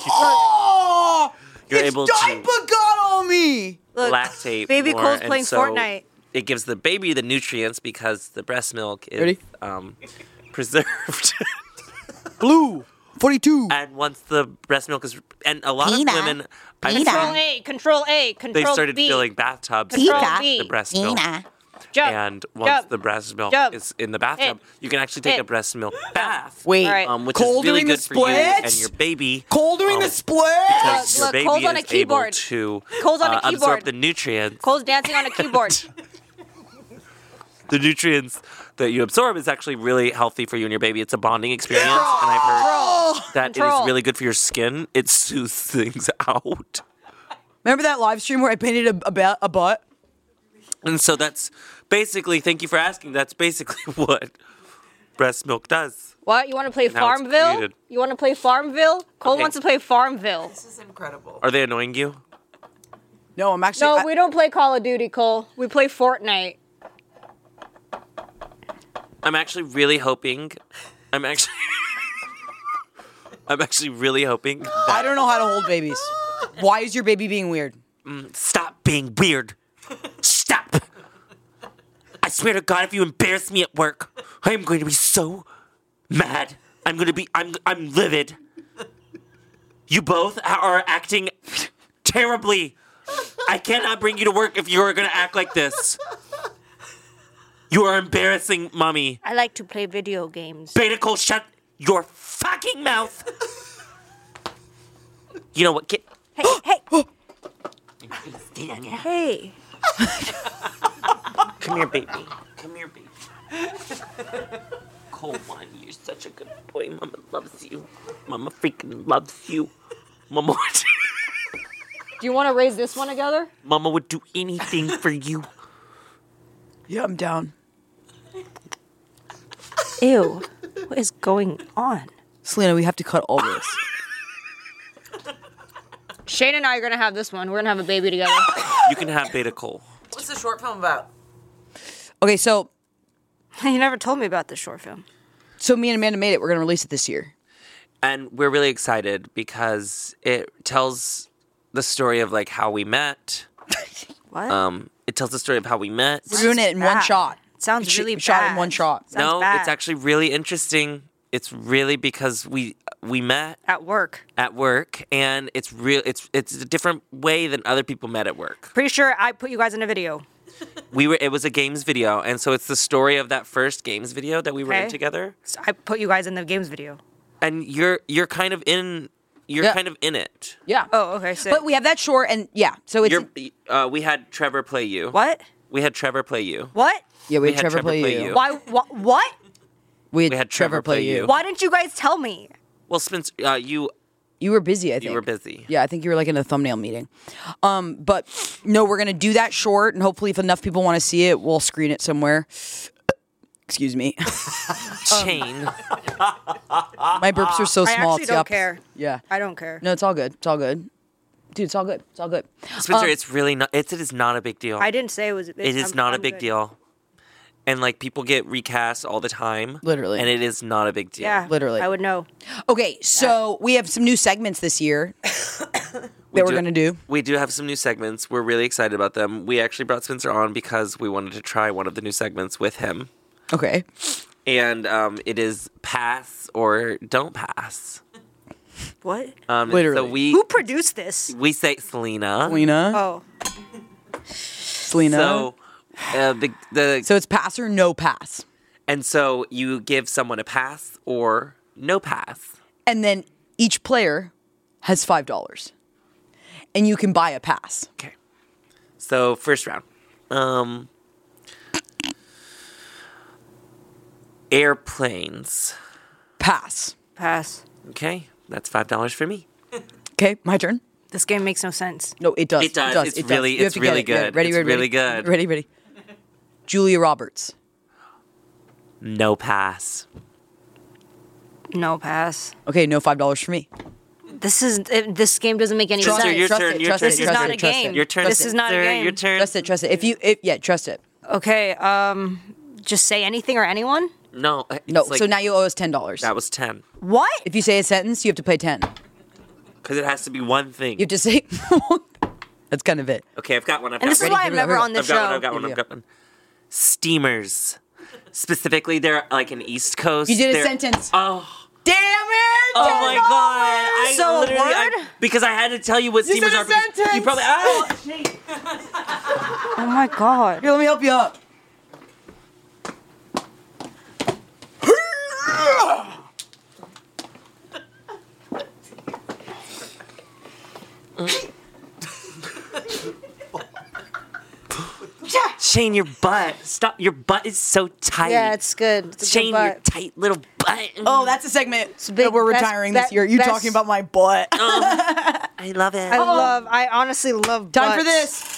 Oh! You're it's able to- diaper got on me. Look, lactate. baby more, Cole's and playing so Fortnite. It gives the baby the nutrients because the breast milk is Ready? um, preserved. Blue, forty-two. And once the breast milk is, and a lot Tina. of women, I've Tina. Control seen A, Control A, Control they started B. filling bathtubs Control with B. the breast milk. Jump. And once Jump. the breast milk Jump. is in the bathtub, Hit. you can actually take a Hit. breast milk bath. Wait, All right. Um, which Cole is really doing the good for you and splits? your baby. Cole doing um, the split. Because your Look, baby Cole's on a is able keyboard. to Cole's on a uh, absorb keyboard. the nutrients. Cole's dancing on a keyboard. The nutrients that you absorb is actually really healthy for you and your baby. It's a bonding experience, and I've heard that it Control. is really good for your skin. It soothes things out. Remember that live stream where I painted a, a, ba- a butt? And so that's basically, thank you for asking, that's basically what breast milk does. What? You want to play And how it's Farmville? created. You want to play Farmville? Cole Okay. wants to play Farmville. This is incredible. Are they annoying you? No, I'm actually. No, I- we don't play Call of Duty, Cole. We play Fortnite. I'm actually really hoping, I'm actually, I'm actually really hoping I that, don't know how to hold babies. Why is your baby being weird? stop being weird. Stop. I swear to God, if you embarrass me at work, I am going to be so mad. I'm going to be, I'm, I'm livid. You both are acting terribly. I cannot bring you to work if you are going to act like this. You are embarrassing, Mommy. I like to play video games. Beta Cole, shut your fucking mouth. You know what? Get. Hey, hey, Stay down here. hey. Come here, baby. Come here, baby. Cole, one, you're such a good boy. Mama loves you. Mama freaking loves you. Mama would, Do you want to raise this one together? Mama would do anything for you. Yeah, I'm down. Ew. What is going on? Selena, we have to cut all this. Shane and I are going to have this one. We're going to have a baby together. You can have Beta Cole. What's the short film about? Okay, so You never told me about this short film. so me and Amanda made it. We're gonna release it this year. And we're really excited because it tells the story of like how we met. What? Um, it tells the story of how we met. We're doing it in one bad. shot. Sounds We sh- really we shot it in bad. one shot. Sounds no, bad. it's actually really interesting. It's really because we we met At work. at work, and it's real. It's it's a different way than other people met at work. Pretty sure I put you guys in a video. We were. It was a games video, and so it's the story of that first games video that we were in Okay. together. So I put you guys in the games video. And you're you're kind of in. You're Yeah. kind of in it. Yeah. Oh, okay. So But we have that short, and yeah. So it's You're. Uh, we had Trevor play you. what? We had Trevor play you. What? yeah. We, we had had Trevor, Trevor play, play you. you. Why? What? What? We had, We had Trevor, play you. Why didn't you guys tell me? Well, Spencer, uh, you You were busy. I think you were busy. Yeah, I think you were like in a thumbnail meeting. Um, but no, we're gonna do that short, and hopefully, if enough people want to see it, we'll screen it somewhere. Excuse me. Chain. My burps are so I small. actually it's the don't opposite. care. Yeah. I don't care. No, it's all good. It's all good. Dude, it's all good. It's all good. Spencer, Um, it's really not. It's, it is not a big deal. I didn't say it was. It is I'm- not a I'm big good. deal. and like people get recast all the time. Literally. And it is not a big deal. Yeah, Literally. I would know. Okay, so we have some new segments this year that we're do- going to do. We do have some new segments. We're really excited about them. We actually brought Spencer on because we wanted to try one of the new segments with him. Okay. And um, it is pass or don't pass. What? Um, Literally. So we Who produced this? we say Selena. Selena. Oh, Selena. So uh, the the So it's pass or no pass. and so you give someone a pass or no pass. And then each player has five dollars. And you can buy a pass. Okay. So first round. Um, airplanes. Pass. pass. Okay, that's five dollars for me. Okay, my turn. This game makes no sense. No, it does. It does. It's it really- You have it's to get really it. Get it. good. Ready, It's ready, really ready. good. Ready, ready. Julia Roberts. No pass. No pass. Okay, no five dollars for me. This is it, this game doesn't make any Trust Spencer, it, sense. your trust turn. it, Your trust turn. it, This is trust not it, a trust game. it. Your turn. This is not a Spencer, game. Your turn. Trust it, trust it. If you, if yeah, trust it. Okay, um, just say anything or anyone. No. it's No, like- so now you owe us ten dollars. that was ten What? If you say a sentence, you have to pay ten. because it has to be one thing. You have to say. That's kind of it. Okay, I've got one. I've And got this is one. Ready, why I'm here we never go. on this I've got one. show. I've got one. Here I've we got one. Steamers. Specifically, they're like an East Coast. You did a they're- sentence. Oh. Damn it! Oh my god! I So a literally, I- word? because I had to tell you what You steamers said a are. because sentence! You probably. Oh, Oh my god. Here, let me help you up. Shane, your butt. Stop. Your butt is so tight. Yeah, it's good. It's a Shane, good your butt. tight little butt. Oh, that's a segment big- that we're best- retiring that- this year. You best- talking about my butt. I love it. I love. I honestly love. Time for butts. this.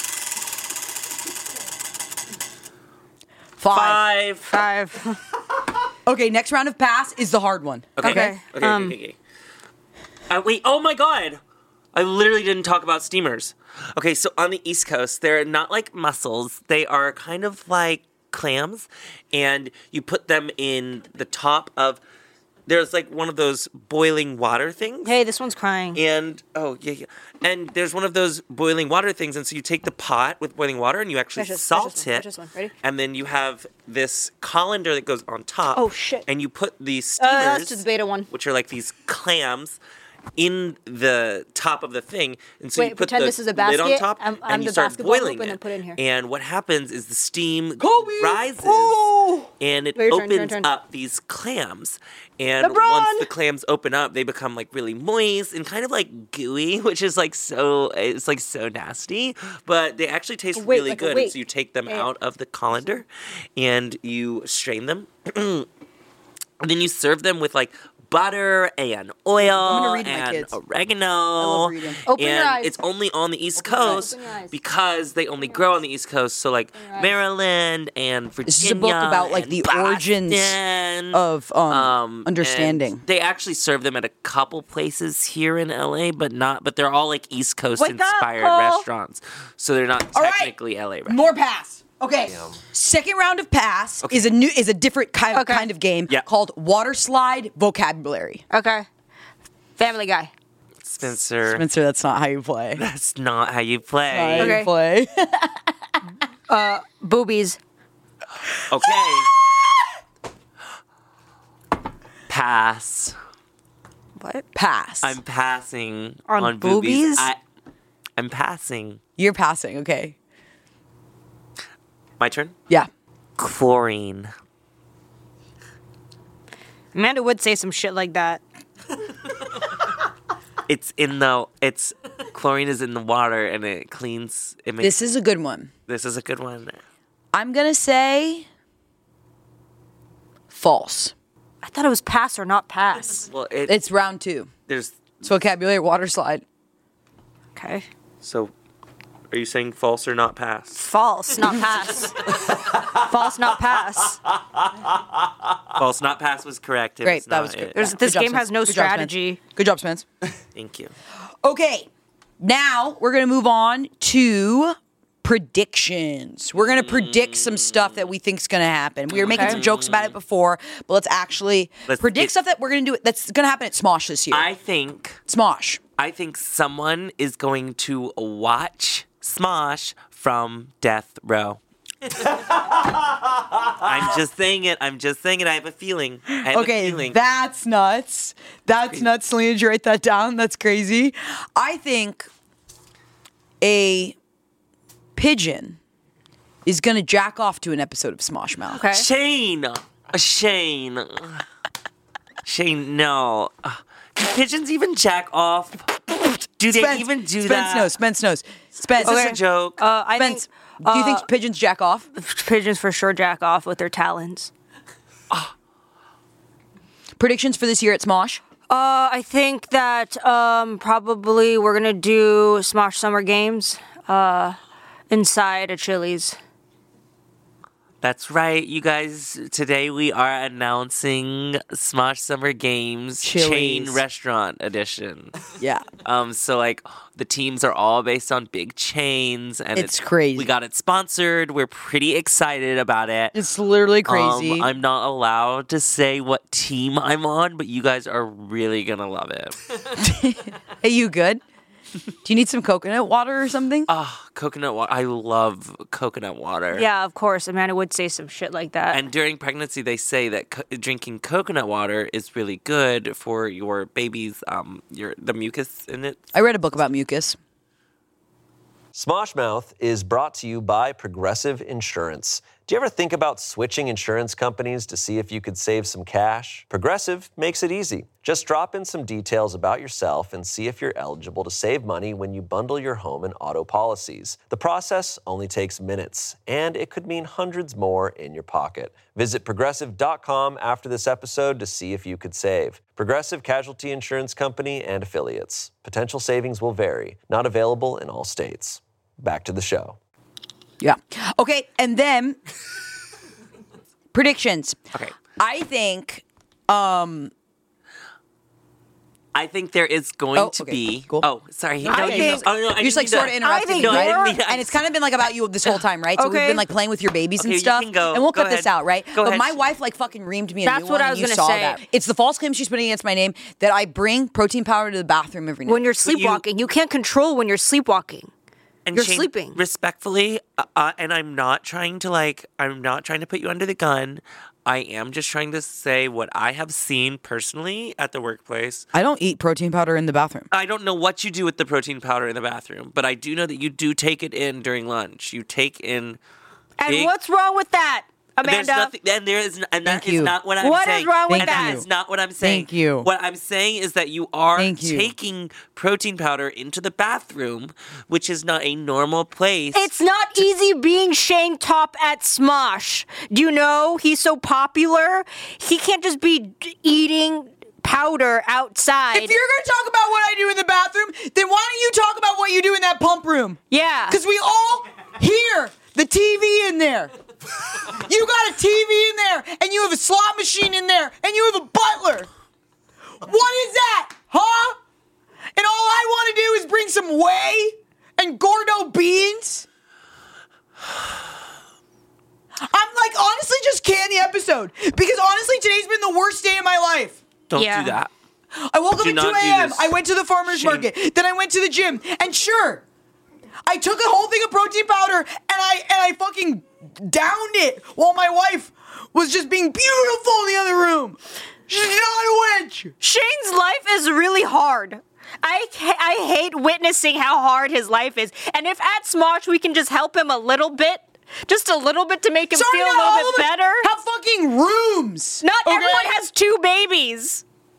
Five. Five. Five. Okay, next round of pass is the hard one. Okay. Okay, Okay. Okay. um, okay, okay. Uh, wait. Oh my god. I literally didn't talk about steamers. Okay, so on the East Coast, they're not like mussels. They are kind of like clams, and you put them in the top of. There's like one of those boiling water things. Hey, this one's crying. And oh yeah, yeah, and there's one of those boiling water things, and so you take the pot with boiling water and you actually Watch this, watch salt this one, it, watch this one. Ready? and then you have this colander that goes on top. Oh, shit. And you put these Uh, steamers, that's just the beta one. which are like these clams, in the top of the thing, and so Wait, you put pretend the this is a lid on basket. top, I'm- I'm and you the start basketball hoop, boiling and it. then put it in here. And what happens is the steam Kobe! rises, Oh! and it Wait, your turn, opens your turn. up these clams. And LeBron! once the clams open up, they become like really moist and kind of like gooey, which is like so it's like so nasty. But they actually taste Wait, really like a good. And wait. so you take them Yeah. out of the colander and you strain them. And then you serve them with like butter and oil read my and kids. oregano. love reading. Open and your eyes. it's only on the East Open your eyes. Coast Open your eyes. because they only grow on the East Coast. So like eyes. Maryland and Virginia. This is a book about, like, and the origins Boston. Of um, Um, understanding. and they actually serve them at a couple places here in L A, but not. But they're all like East Coast Wake up, inspired Cole. restaurants, so they're not All right. technically L A restaurants. More pass. Okay. Second round of pass Okay. is a new is a different kind Okay. kind of game Yeah. called water slide vocabulary. Okay. Family Guy. Spencer, Spencer, that's not how you play. that's not how you play. How you Okay. play. Boobies. Okay. Pass. What? Pass. I'm passing On on, boobies. boobies? I, I'm passing. You're passing. Okay. My turn. Yeah. Chlorine. Amanda would say some shit like that. It's in the. It's chlorine is in the water and it cleans. It makes. This is a good one. This is a good one. I'm gonna say false. I thought it was pass or not pass. Well, it, It's round two. there's It's vocabulary water slide. Okay. so. Are you saying false or not pass? False, not pass. False, not pass. False, not pass was correct. It Great, was that not was good. it. There's- Yeah. this Good job, game has Spence. no Good job, Spence. strategy. Good job, Spence. Thank you. Okay, now we're gonna move on to predictions. We're gonna predict some stuff that we think's gonna happen. We were making Okay. some jokes about it before, but let's actually Let's predict get- stuff that we're gonna do. That's gonna happen at Smosh this year. I think Smosh. I think someone is going to watch Smosh from Death Row. I'm just saying it. I'm just saying it. I have a feeling. I have a Okay, feeling. that's nuts. That's nuts, Selena. Did you write that down? That's crazy. I think a pigeon is gonna jack off to an episode of Smosh Mouth. Okay. Shane. Shane. Shane, no. Do pigeons even jack off? Do they Spence, even do Spence that? knows. Spence knows. Spence. Is this a joke? Uh, I Spence, think do you think uh, pigeons jack off? pigeons for sure jack off with their talons. Predictions for this year at Smosh? Uh, I think that um, probably we're gonna do Smosh Summer Games uh, inside a Chili's. That's right, you guys. Today we are announcing Smosh Summer Games Chili's. Chain Restaurant Edition. Yeah. Um, so like the teams are all based on big chains, and It's crazy. We got it sponsored. We're pretty excited about it. It's literally crazy. Um, I'm not allowed to say what team I'm on, but you guys are really gonna love it. Hey, you good? Do you need some coconut water or something? Ah, coconut water. I love coconut water. Yeah, of course. Amanda would say some shit like that. And during pregnancy, they say that co- drinking coconut water is really good for your baby's um your the mucus in it. I read a book about mucus. Smosh Mouth is brought to you by Progressive Insurance. Do you ever think about switching insurance companies to see if you could save some cash? Progressive makes it easy. Just drop in some details about yourself and see if you're eligible to save money when you bundle your home and auto policies. The process only takes minutes, and it could mean hundreds more in your pocket. Visit progressive dot com after this episode to see if you could save. Progressive Casualty Insurance Company and affiliates. Potential savings will vary. Not available in all states. Back to the show. Yeah. Okay, and then predictions. Okay. I think I think there is going Oh, to okay, be. cool. Oh, sorry. I No, you think- know- oh, no, I you're didn't just like mean to- sort of interrupting I think me, No, I right? didn't mean to- And it's kind of been like about you this whole time, right? So we've Okay. been like playing with your babies Okay, and you stuff. can go. And we'll Go cut this ahead. out, right? Go but ahead. my wife like fucking reamed me a That's new what one, I and was you gonna saw say. that. It's the false claim she's putting against my name that I bring protein powder to the bathroom every night. when you're But you- sleepwalking, you, can't control when you're sleepwalking. And You're Shane, sleeping. Respectfully, uh, uh, and I'm not trying to like, I'm not trying to put you under the gun. I am just trying to say what I have seen personally at the workplace. I don't eat protein powder in the bathroom. I don't know what you do with the protein powder in the bathroom, but I do know that you do take it in during lunch. You take in. And big- what's wrong with that, There's Amanda? nothing, and there is, and that Thank is you. not what I'm What is saying. wrong with and that? that is not what I'm saying. Thank you. What I'm saying is that you are Thank you. taking protein powder into the bathroom, which is not a normal place. It's not easy being Shane Top at Smosh. Do you know he's so popular? He can't just be d- eating powder outside. If you're gonna talk about what I do in the bathroom, then why don't you talk about what you do in that pump room? yeah. Because we all hear the T V in there. You got a T V in there, and you have a slot machine in there, and you have a butler. What is that, huh? And all I want to do is bring some whey and Gordo beans. I'm like, honestly, just can the episode. Because honestly, today's been the worst day of my life. Don't Yeah. do that. I woke up Do at not two do a.m. this. I went to the farmer's Shame. market. Then I went to the gym. And sure, I took a whole thing of protein powder and I and I fucking downed it while my wife was just being beautiful in the other room. She's not a witch. Shane's life is really hard. I, ha- I hate witnessing how hard his life is. And if at Smosh we can just help him a little bit, just a little bit to make him Sorry, feel a not all little of bit us better. have fucking rooms. Not okay? everyone has two babies.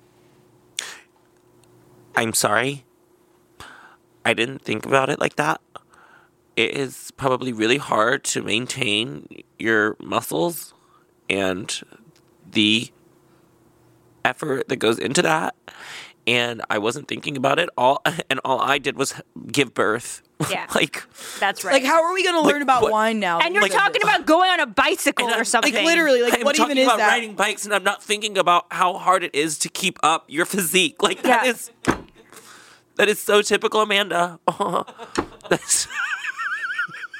I'm sorry. I didn't think about it like that. It is probably really hard to maintain your muscles and the effort that goes into that. And I wasn't thinking about it all, and all I did was give birth. Yeah. like, That's right. Like, how are we going to Like, learn about what- wine now? and you're Like, talking about going on a bicycle And or I'm- something. like literally, like I'm what talking even is about that? riding bikes, and I'm not thinking about how hard it is to keep up your physique. Like that Yeah. is, that is so typical, Amanda. That's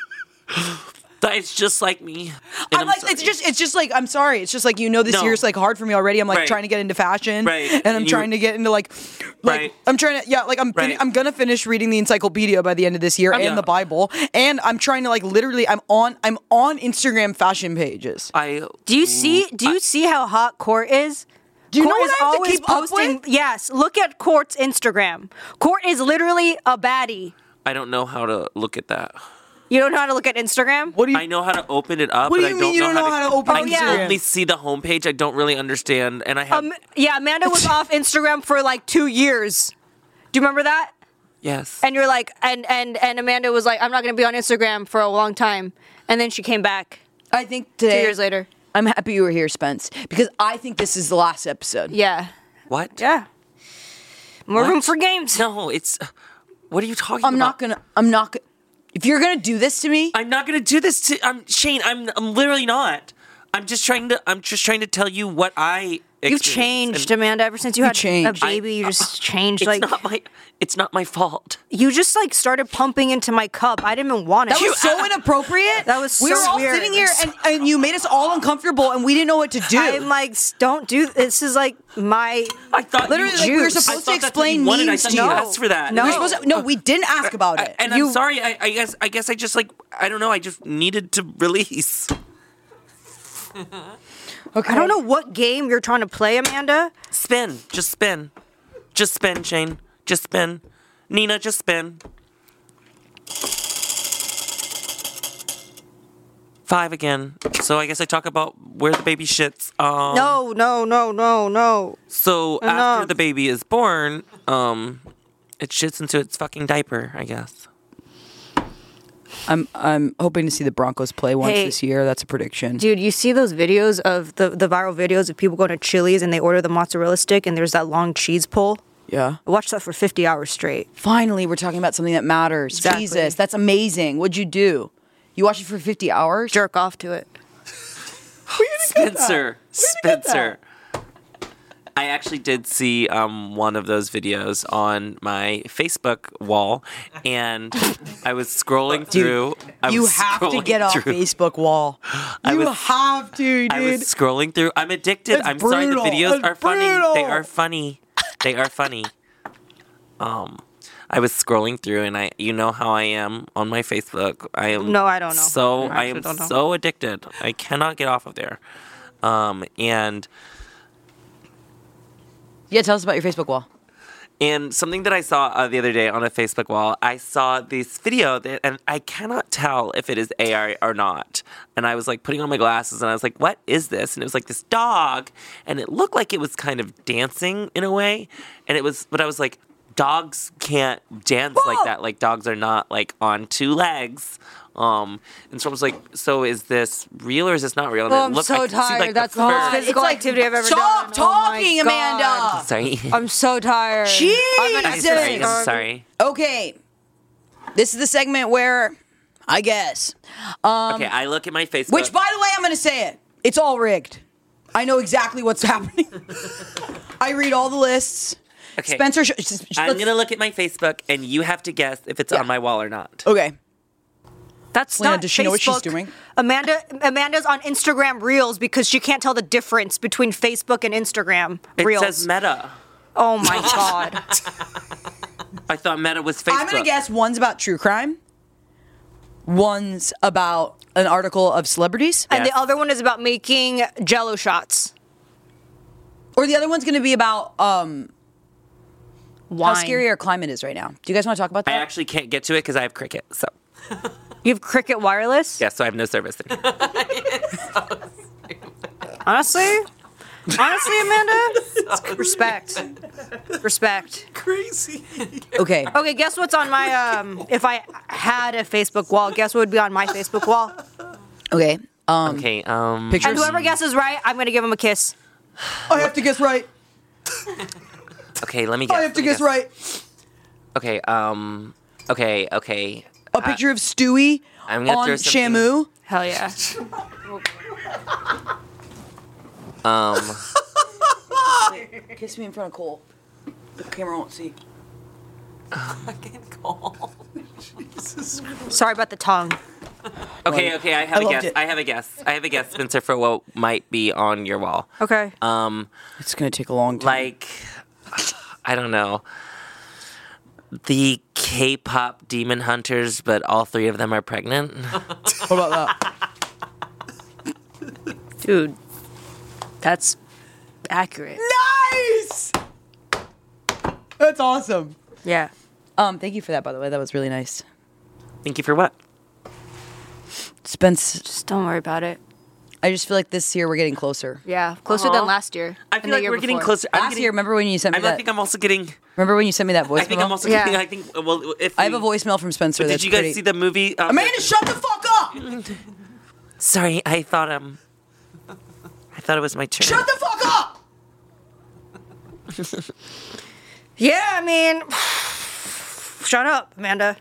But it's just like me. And I'm, I'm like, sorry. it's just, it's just like, I'm sorry. It's just like, you know, this No. year's like hard for me already. I'm like Right. trying to get into fashion, Right. and I'm And you- trying to get into like, like Right. I'm trying to, yeah, like I'm, fin- Right. I'm gonna finish reading the encyclopedia by the end of this year and yeah. the Bible, and I'm trying to like literally, I'm on, I'm on Instagram fashion pages. I Do you see? Do you see how hot Court is? Do you know Court what is I have to always keep up posting. with? Yes, look at Court's Instagram. Court is literally a baddie. I don't know how to look at that. You don't know how to look at Instagram? What do you? I know how to open it up. What do but you I mean don't you know don't know how to open I can Instagram? only see the homepage. I don't really understand, and I have Um, yeah, Amanda was off Instagram for like two years. Do you remember that? yes. And you're like, and and and Amanda was like, I'm not gonna be on Instagram for a long time, and then she came back I think two today, years later. I'm happy you were here, Spence, because I think this is the last episode. Yeah, What? yeah. More What? room for games. No, it's. What are you talking I'm about? not gonna. I'm not. Gonna, if you're gonna do this to me, I'm not gonna do this to. I'm Shane. I'm. I'm literally not. I'm just trying to. I'm just trying to tell you what I. You've experienced, changed, and Amanda. Ever since you, had changed. a baby, you just changed. It's Like not my. It's not my fault. you just like started pumping into my cup. I didn't even want it. that was so inappropriate. That was We so were all weird. sitting here, and, and you made us all uncomfortable, and we didn't know what to do. I'm like, "S- don't do this. Is like my. I thought Literally, you, like, we were Juice. supposed I to thought that's what explain you wanted. I memes thought to you you. asked for that. No. We were supposed to, no, we didn't ask about it. And You- I'm sorry. I, I guess. I guess I just like. I don't know. I just needed to release. Okay. I don't know what game you're trying to play, Amanda. Spin. Just spin. Just spin, Shane. Just spin. Nina, just spin. Five again. So I guess I talk about where the baby shits. Um, No, no, no, no, no. So Enough. after the baby is born, um, it shits into its fucking diaper, I guess. I'm I'm hoping to see the Broncos play once Hey. this year. That's a prediction. Dude, you see those videos of the, the viral videos of people going to Chili's and they order the mozzarella stick and there's that long cheese pull? Yeah. I watched that for fifty hours straight. Finally, we're talking about something that matters. Exactly. Jesus, that's amazing. What'd you do? You watched it for fifty hours? Jerk off to it. Spencer, Spencer. I actually did see um, one of those videos on my Facebook wall, and I was scrolling through. I You was have to scrolling get off through- Facebook wall. I You was- have to, dude. I was scrolling through. I'm addicted. It's I'm sorry. The brutal. videos It's are funny. brutal. They are funny. They are funny. Um, I was scrolling through, and I, you know how I am on my Facebook. I am. No, I don't know. So I I am actually don't know. so addicted. I cannot get off of there. Um, and Yeah, tell us about your Facebook wall. And something that I saw uh, the other day on a Facebook wall, I saw this video that, and I cannot tell if it is A I or not. And I was like putting on my glasses, and I was like, "What is this?" And it was like this dog, and it looked like it was kind of dancing in a way. And it was, but I was like, dogs can't dance like that. Like dogs are not like on two legs. Um, and so I was like, "So is this real or is this not real?" And Oh, it I'm looked- so I could see, like, tired. the That's the fur. most physical activity I've ever Stop done. Oh my talking, God. Amanda. Sorry. I'm so tired. Jesus. I'm an I'm sorry. Jesus. I'm sorry. Okay. This is the segment where, I guess, um, Okay, I look at my Facebook. which, by the way, I'm going to say it. It's all rigged. I know exactly what's happening. I read all the lists. Okay. Spencer, sh- sh- sh- I'm let's- gonna look at my Facebook, and you have to guess if it's Yeah. on my wall or not. Okay. That's Lena, not does she know what she's Facebook. doing? Amanda, Amanda's on Instagram Reels because she can't tell the difference between Facebook and Instagram It Reels. says Meta. Oh my God. I thought Meta was Facebook. I'm going to guess one's about true crime. One's about an article of celebrities. And Yes. the other one is about making Jello shots. Or the other one's going to be about um, Wine. how scary our climate is right now. Do you guys want to talk about I that? actually can't get to it because I have Cricket. So You have Cricket Wireless? yeah, so I have no service anymore. Honestly? Honestly, Amanda? Respect. Respect. Crazy. Okay. Okay, guess what's on my, um, if I had a Facebook wall, guess what would be on my Facebook wall? Okay. Um, Okay. Um. Pictures. And whoever guesses right, I'm going to give him a kiss. I have to guess right. Okay. Let me guess. I have to let me guess right. Okay. Um. Okay. Okay. A picture of Stewie I'm gonna on throw something- Shamu. Hell yeah. Um. Kiss me in front of Cole. The camera won't see. Fucking Cole. Sorry about the tongue. Okay, okay, I have I a loved guess. it. I have a guess. I have a guess, Spencer, for what might be on your wall. Okay. Um, It's gonna take a long time. like, I don't know. The K-pop demon hunters, but all three of them are pregnant. What about that? Dude, that's accurate. Nice. That's awesome. Yeah. Um, thank you for that, by the way. That was really nice. Thank you for what? Spence, Just don't worry about it. I just feel like this year we're getting closer. Yeah. Closer Aw. than last year. I and feel the like year we're getting before. closer. I'm Last getting, year, remember when you sent me I that? think I'm also getting. remember when you sent me that voicemail? I think I'm also Yeah. getting. I think. Well, if I have a we- voicemail from Spencer. But that's did you guys pretty- see the movie? Um, Amanda, shut the fuck up! Sorry, I thought um. I thought it was my turn. Shut the fuck up! Yeah, I mean, shut up, Amanda.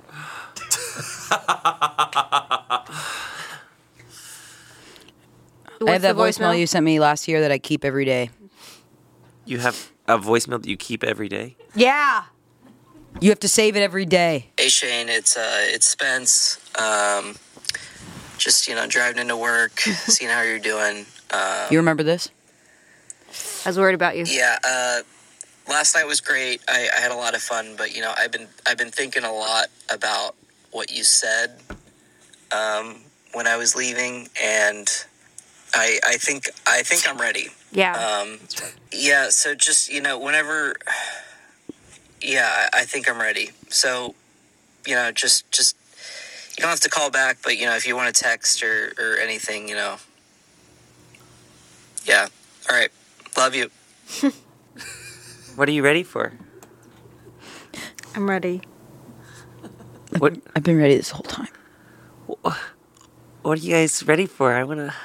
I have that voicemail you sent me last year that I keep every day. You have a voicemail that you keep every day. Yeah. You have to save it every day. Hey Shane, it's uh, it's Spence. Um, just you know, driving into work, seeing how you're doing. Um, You remember this? I was worried about you. yeah, uh, last night was great. I, I had a lot of fun, but you know, I've been I've been thinking a lot about what you said um, when I was leaving, and I I think I think I'm ready. Yeah. Um, yeah, so just you know, whenever. Yeah, I I think I'm ready. So, you know, just just you don't have to call back, but you know, if you want to text or or anything, you know. Yeah. All right. Love you. What are you ready for? I'm ready. What I've been ready this whole time. What are you guys ready for? I wanna.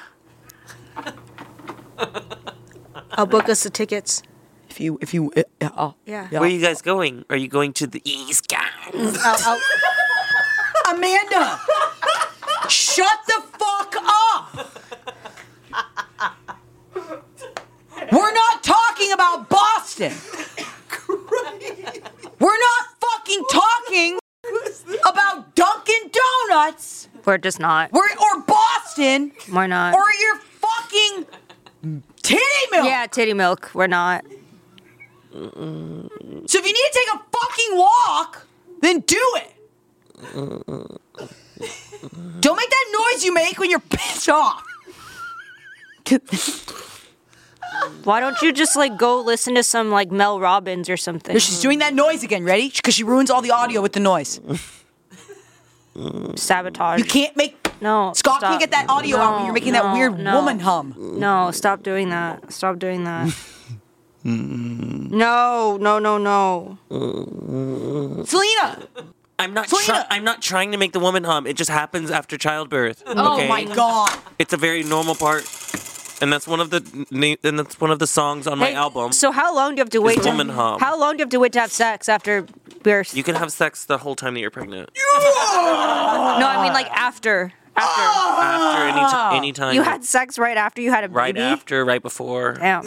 I'll book us the tickets. If you, if you, uh, uh, uh, Yeah. Where are you guys going? Are you going to the East Coast? I'll, I'll, Amanda, shut the fuck up. We're not talking about Boston. We're not fucking talking about Dunkin' Donuts. we're just not. We're, or Boston. We're not. Or your fucking titty milk. Yeah, titty milk. We're not. So if you need to take a fucking walk, then do it. Don't make that noise you make when you're pissed off. Why don't you just like go listen to some like Mel Robbins or something? She's doing that noise again. Ready? Because she ruins all the audio with the noise. Sabotage. You can't make. No. Scott stop. can't get that audio out when No, you're making no, that weird no. woman hum. No, stop doing that. Stop doing that. No, no, no, no. Selena! I'm not. Selena! Try- I'm not trying to make the woman hum. It just happens after childbirth. Oh okay? my god. It's a very normal part, and that's one of the na- and that's one of the songs on my Hey, album. So how long do you have to wait to woman hum. How long do you have to wait to have sex after birth? You can have sex the whole time that you're pregnant. no, I mean like after. After. After any t- any time. You had sex right after you had a baby? right after, right before. Damn.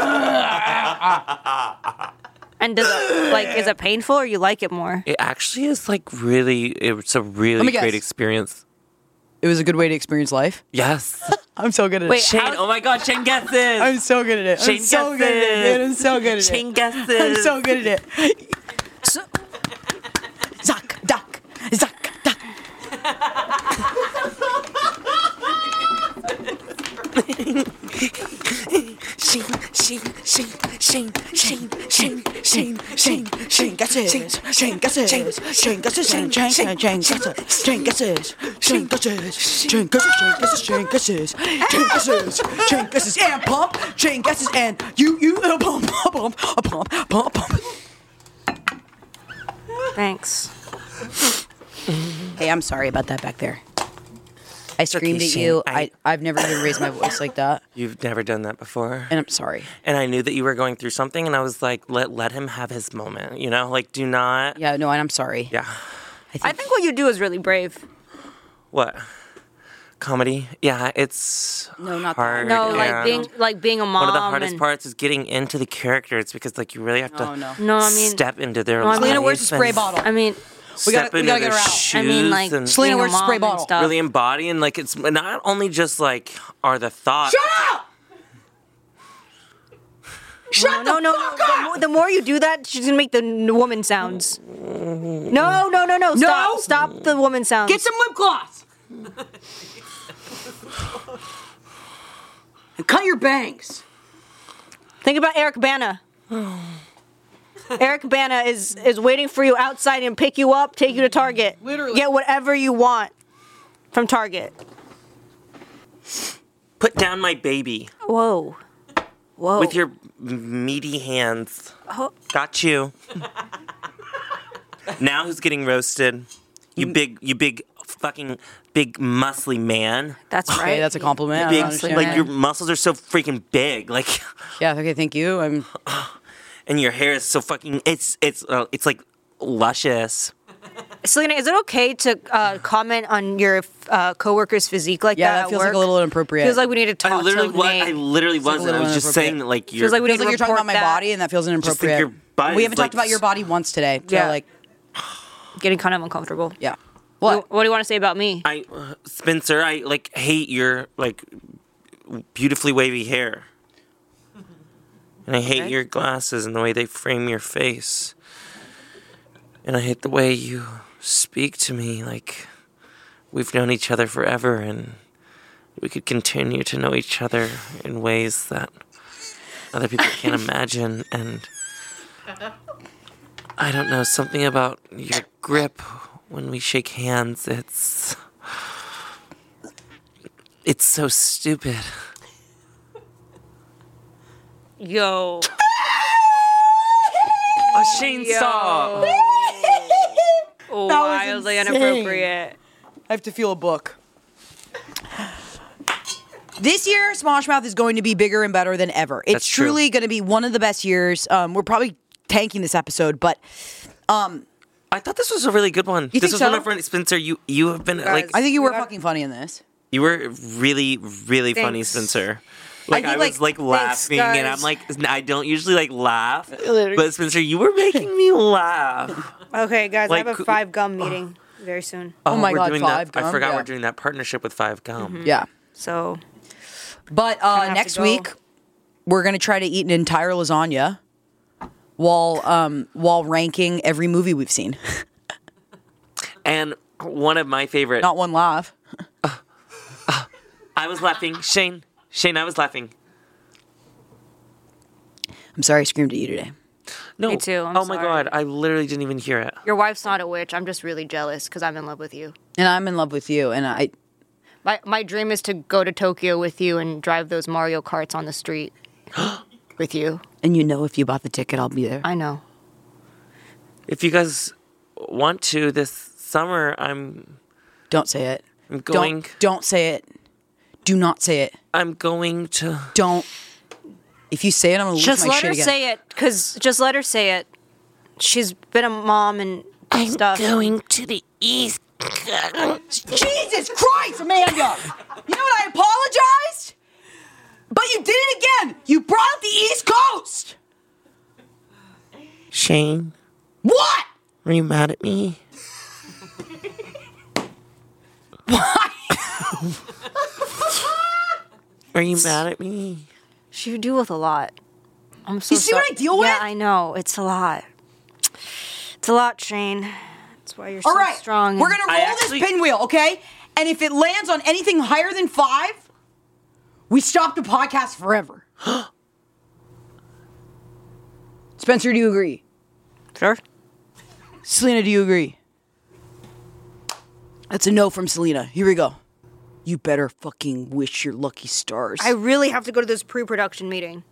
And does it, like, is it painful or you like it more? It actually is like really. It's a really me great guess. experience. It was a good way to experience life. Yes. I'm so good at Wait, it. Shane. how- Oh my God. Shane guesses. I'm so good at it. Shane I'm so good at it, guesses. dude. I'm so good at Shane it. guesses. I'm so good at it. So, Zuck, duck, zuck, duck. Shane. Shane. Shane. Shane. Shane. Shane. Shane, Shane, Shane guesses. Shane guesses. Shane guesses. Shane, Shane, Shane, Shane guesses. Shane guesses. Shane guesses. Shane guesses. Shane guesses. Shane guesses. Shane guesses. And pump. Shane guesses and you, you, uh, pump, pump, pump, pump, pump, pump. Thanks. Hey, I'm sorry about that back there. I screamed okay, at Shane. you. I- I, I've never even raised my voice like that, You've never done that before. and I'm sorry. And I knew that you were going through something, and I was like, let let him have his moment. You know, like do not. Yeah, no, and I'm sorry. Yeah. I think, I think what you do is really brave. What? Comedy? Yeah, it's No, not that. hard. No, like and being like being a mom. one of the hardest and, parts is getting into the characters because like you really have to Oh, no. No, I mean, step into their No, I lives. mean- Lena, where's the spray and- bottle? I mean, We gotta, step we into gotta get their her out. shoes I mean, like, and Selena, being a where's the spray mom and bottle? stuff. really embodying. Like it's not only just like are the thoughts. Shut no, the no, fuck no. The up! more, the more you do that, she's gonna make the n- woman sounds. No, no, no, no. Stop. No! Stop the woman sounds. Get some lip gloss. And cut your bangs. Think about Eric Bana. Eric Bana is is waiting for you outside and pick you up, take you to Target. Literally. Get whatever you want from Target. Put down my baby Whoa. Whoa. with your meaty hands. Oh. Got you. Now who's getting roasted? You big, you big, fucking big muscly man. That's right. Okay, that's a compliment. I Big, don't understand like that. your muscles are so freaking big. Like. Yeah. Okay. Thank you. I'm. And your hair is so fucking it's it's uh, it's like luscious. Selena, is it okay to uh, comment on your uh, coworker's physique like Yeah, that? that at feels like work? a little inappropriate. Feels like we need to talk I literally to was Nate. I literally like a wasn't. I little was just inappropriate. saying that like you're Feels like we need Feels to like you're talking report about my that. body, and that feels like inappropriate. your body we is haven't like talked about your body once today. So Yeah. like, Getting kind of uncomfortable. yeah. What? What? What do you want to say about me? I uh, Spencer, I like hate your like beautifully wavy hair. And I hate Okay. your glasses and the way they frame your face. And I hate the way you speak to me like we've known each other forever and we could continue to know each other in ways that other people can't imagine. And I don't know, something about your grip when we shake hands, it's it's so stupid. Yo. Oh, Shane, stop. Oh, That was wildly insane. inappropriate. I have to feel a book. This year, Smosh Mouth is going to be bigger and better than ever. It's That's true. truly going to be one of the best years. Um, we're probably tanking this episode, but um, I thought this was a really good one. You this think was so? one of my friends, Spencer. You you have been like I think you were You got- fucking funny in this. you were really really funny, Thanks. Spencer. Like I, think, was like like- laughing, and I'm guys. like I don't usually like laugh, but Spencer, you were making me laugh. Okay, guys, Like, I have a five gum meeting very soon. Oh my we're God, doing Five that. I Gum? forgot Yeah. we're doing that partnership with Five Gum. Yeah. So But uh, have to next go. week, we're going to try to eat an entire lasagna while um, while ranking every movie we've seen. And one of my favorite. Not one laugh. I was laughing, Shane. Shane, I was laughing. I'm sorry I screamed at you today. No. Me too, I'm oh my sorry. god, I literally didn't even hear it. your wife's not a witch. I'm just really jealous because I'm in love with you. And I'm in love with you. And I, My my dream is to go to Tokyo with you and drive those Mario Karts on the street with you. and you know, if you bought the ticket, I'll be there. I know. If you guys want to this summer, I'm Don't say it. I'm going. Don't, don't say it. Do not say it. I'm going to. Don't. If you say it, I'm gonna lose Just my let shit her again. say it, cause just let her say it. She's been a mom and stuff. Going to the east. Jesus Christ, Amanda! You know what? I apologized, but you did it again. You brought up the East Coast. Shane, What? are you mad at me? Why? Are you mad at me? She deal with a lot. I'm so You see what sorry. I deal Yeah, with? I know. It's a lot. It's a lot, Shane. That's why you're All so right, strong. we're gonna I roll actually- this pinwheel, okay? And if it lands on anything higher than five, we stop the podcast forever. Spencer, do you agree? Sure. Selena, do you agree? That's a no from Selena. Here we go. You better fucking wish your lucky stars. I really have to go to this pre-production meeting.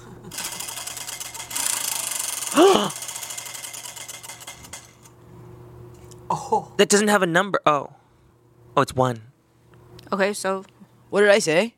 That doesn't have a number. Oh. Oh, it's one. Okay, so What did I say?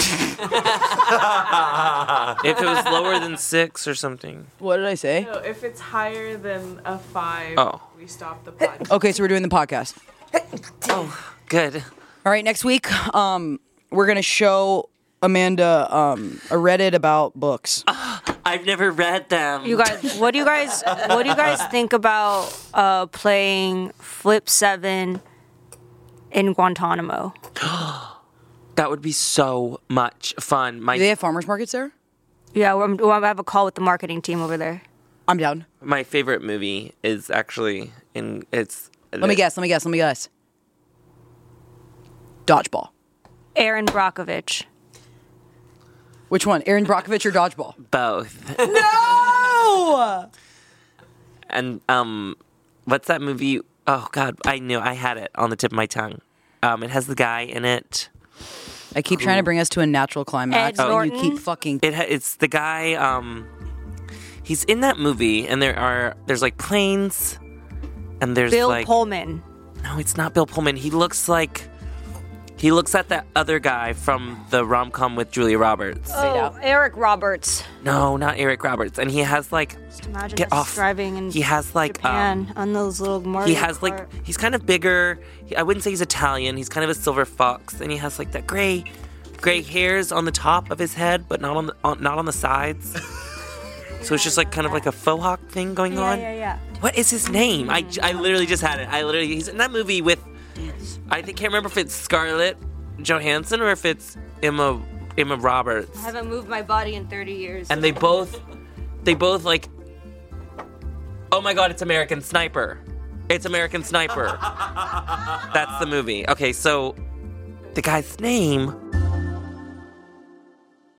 If it was lower than six or something. What did I say? So if it's higher than a five, Oh. we stop the podcast. Okay, so we're doing the podcast. Good. All right, next week, um, we're gonna show Amanda um, a Reddit about books. I've never read them. You guys, what do you guys, what do you guys think about uh, playing Flip Seven in Guantanamo? That would be so much fun. My Do they have farmers markets there? Yeah, we're, we'll have a call with the marketing team over there. I'm down. my favorite movie is actually in it's. Let me guess. Let me guess. Let me guess. Dodgeball. Aaron Brockovich. Which one? Aaron Brockovich or Dodgeball? Both. No! And um, what's that movie? Oh God, I knew I had it on the tip of my tongue. Um, it has the guy in it. I keep trying to bring us to a natural climax, Ed and you Norton? keep fucking. It ha- it's the guy. Um, he's in that movie, and there are there's like planes, and there's Bill like Pullman. no, it's not Bill Pullman. He looks like he looks at that other guy from the rom com with Julia Roberts. Oh, Eric Roberts. No, not Eric Roberts, and he has like Just imagine Get us off. driving in he has like Japan um, on those little Mario he has Kart. like he's kind of bigger. He, I wouldn't say he's Italian. He's kind of a silver fox, and he has like that gray, gray hairs on the top of his head, but not on the on, not on the sides. So it's just like kind of like a faux hawk thing going yeah, on. yeah, yeah. What is his name? I, I literally just had it. I literally he's in that movie with I think, can't remember if it's Scarlett Johansson or if it's Emma Emma Roberts. I haven't moved my body in thirty years. And they both they both like oh my god, it's American Sniper. It's American Sniper. That's the movie. Okay, so the guy's name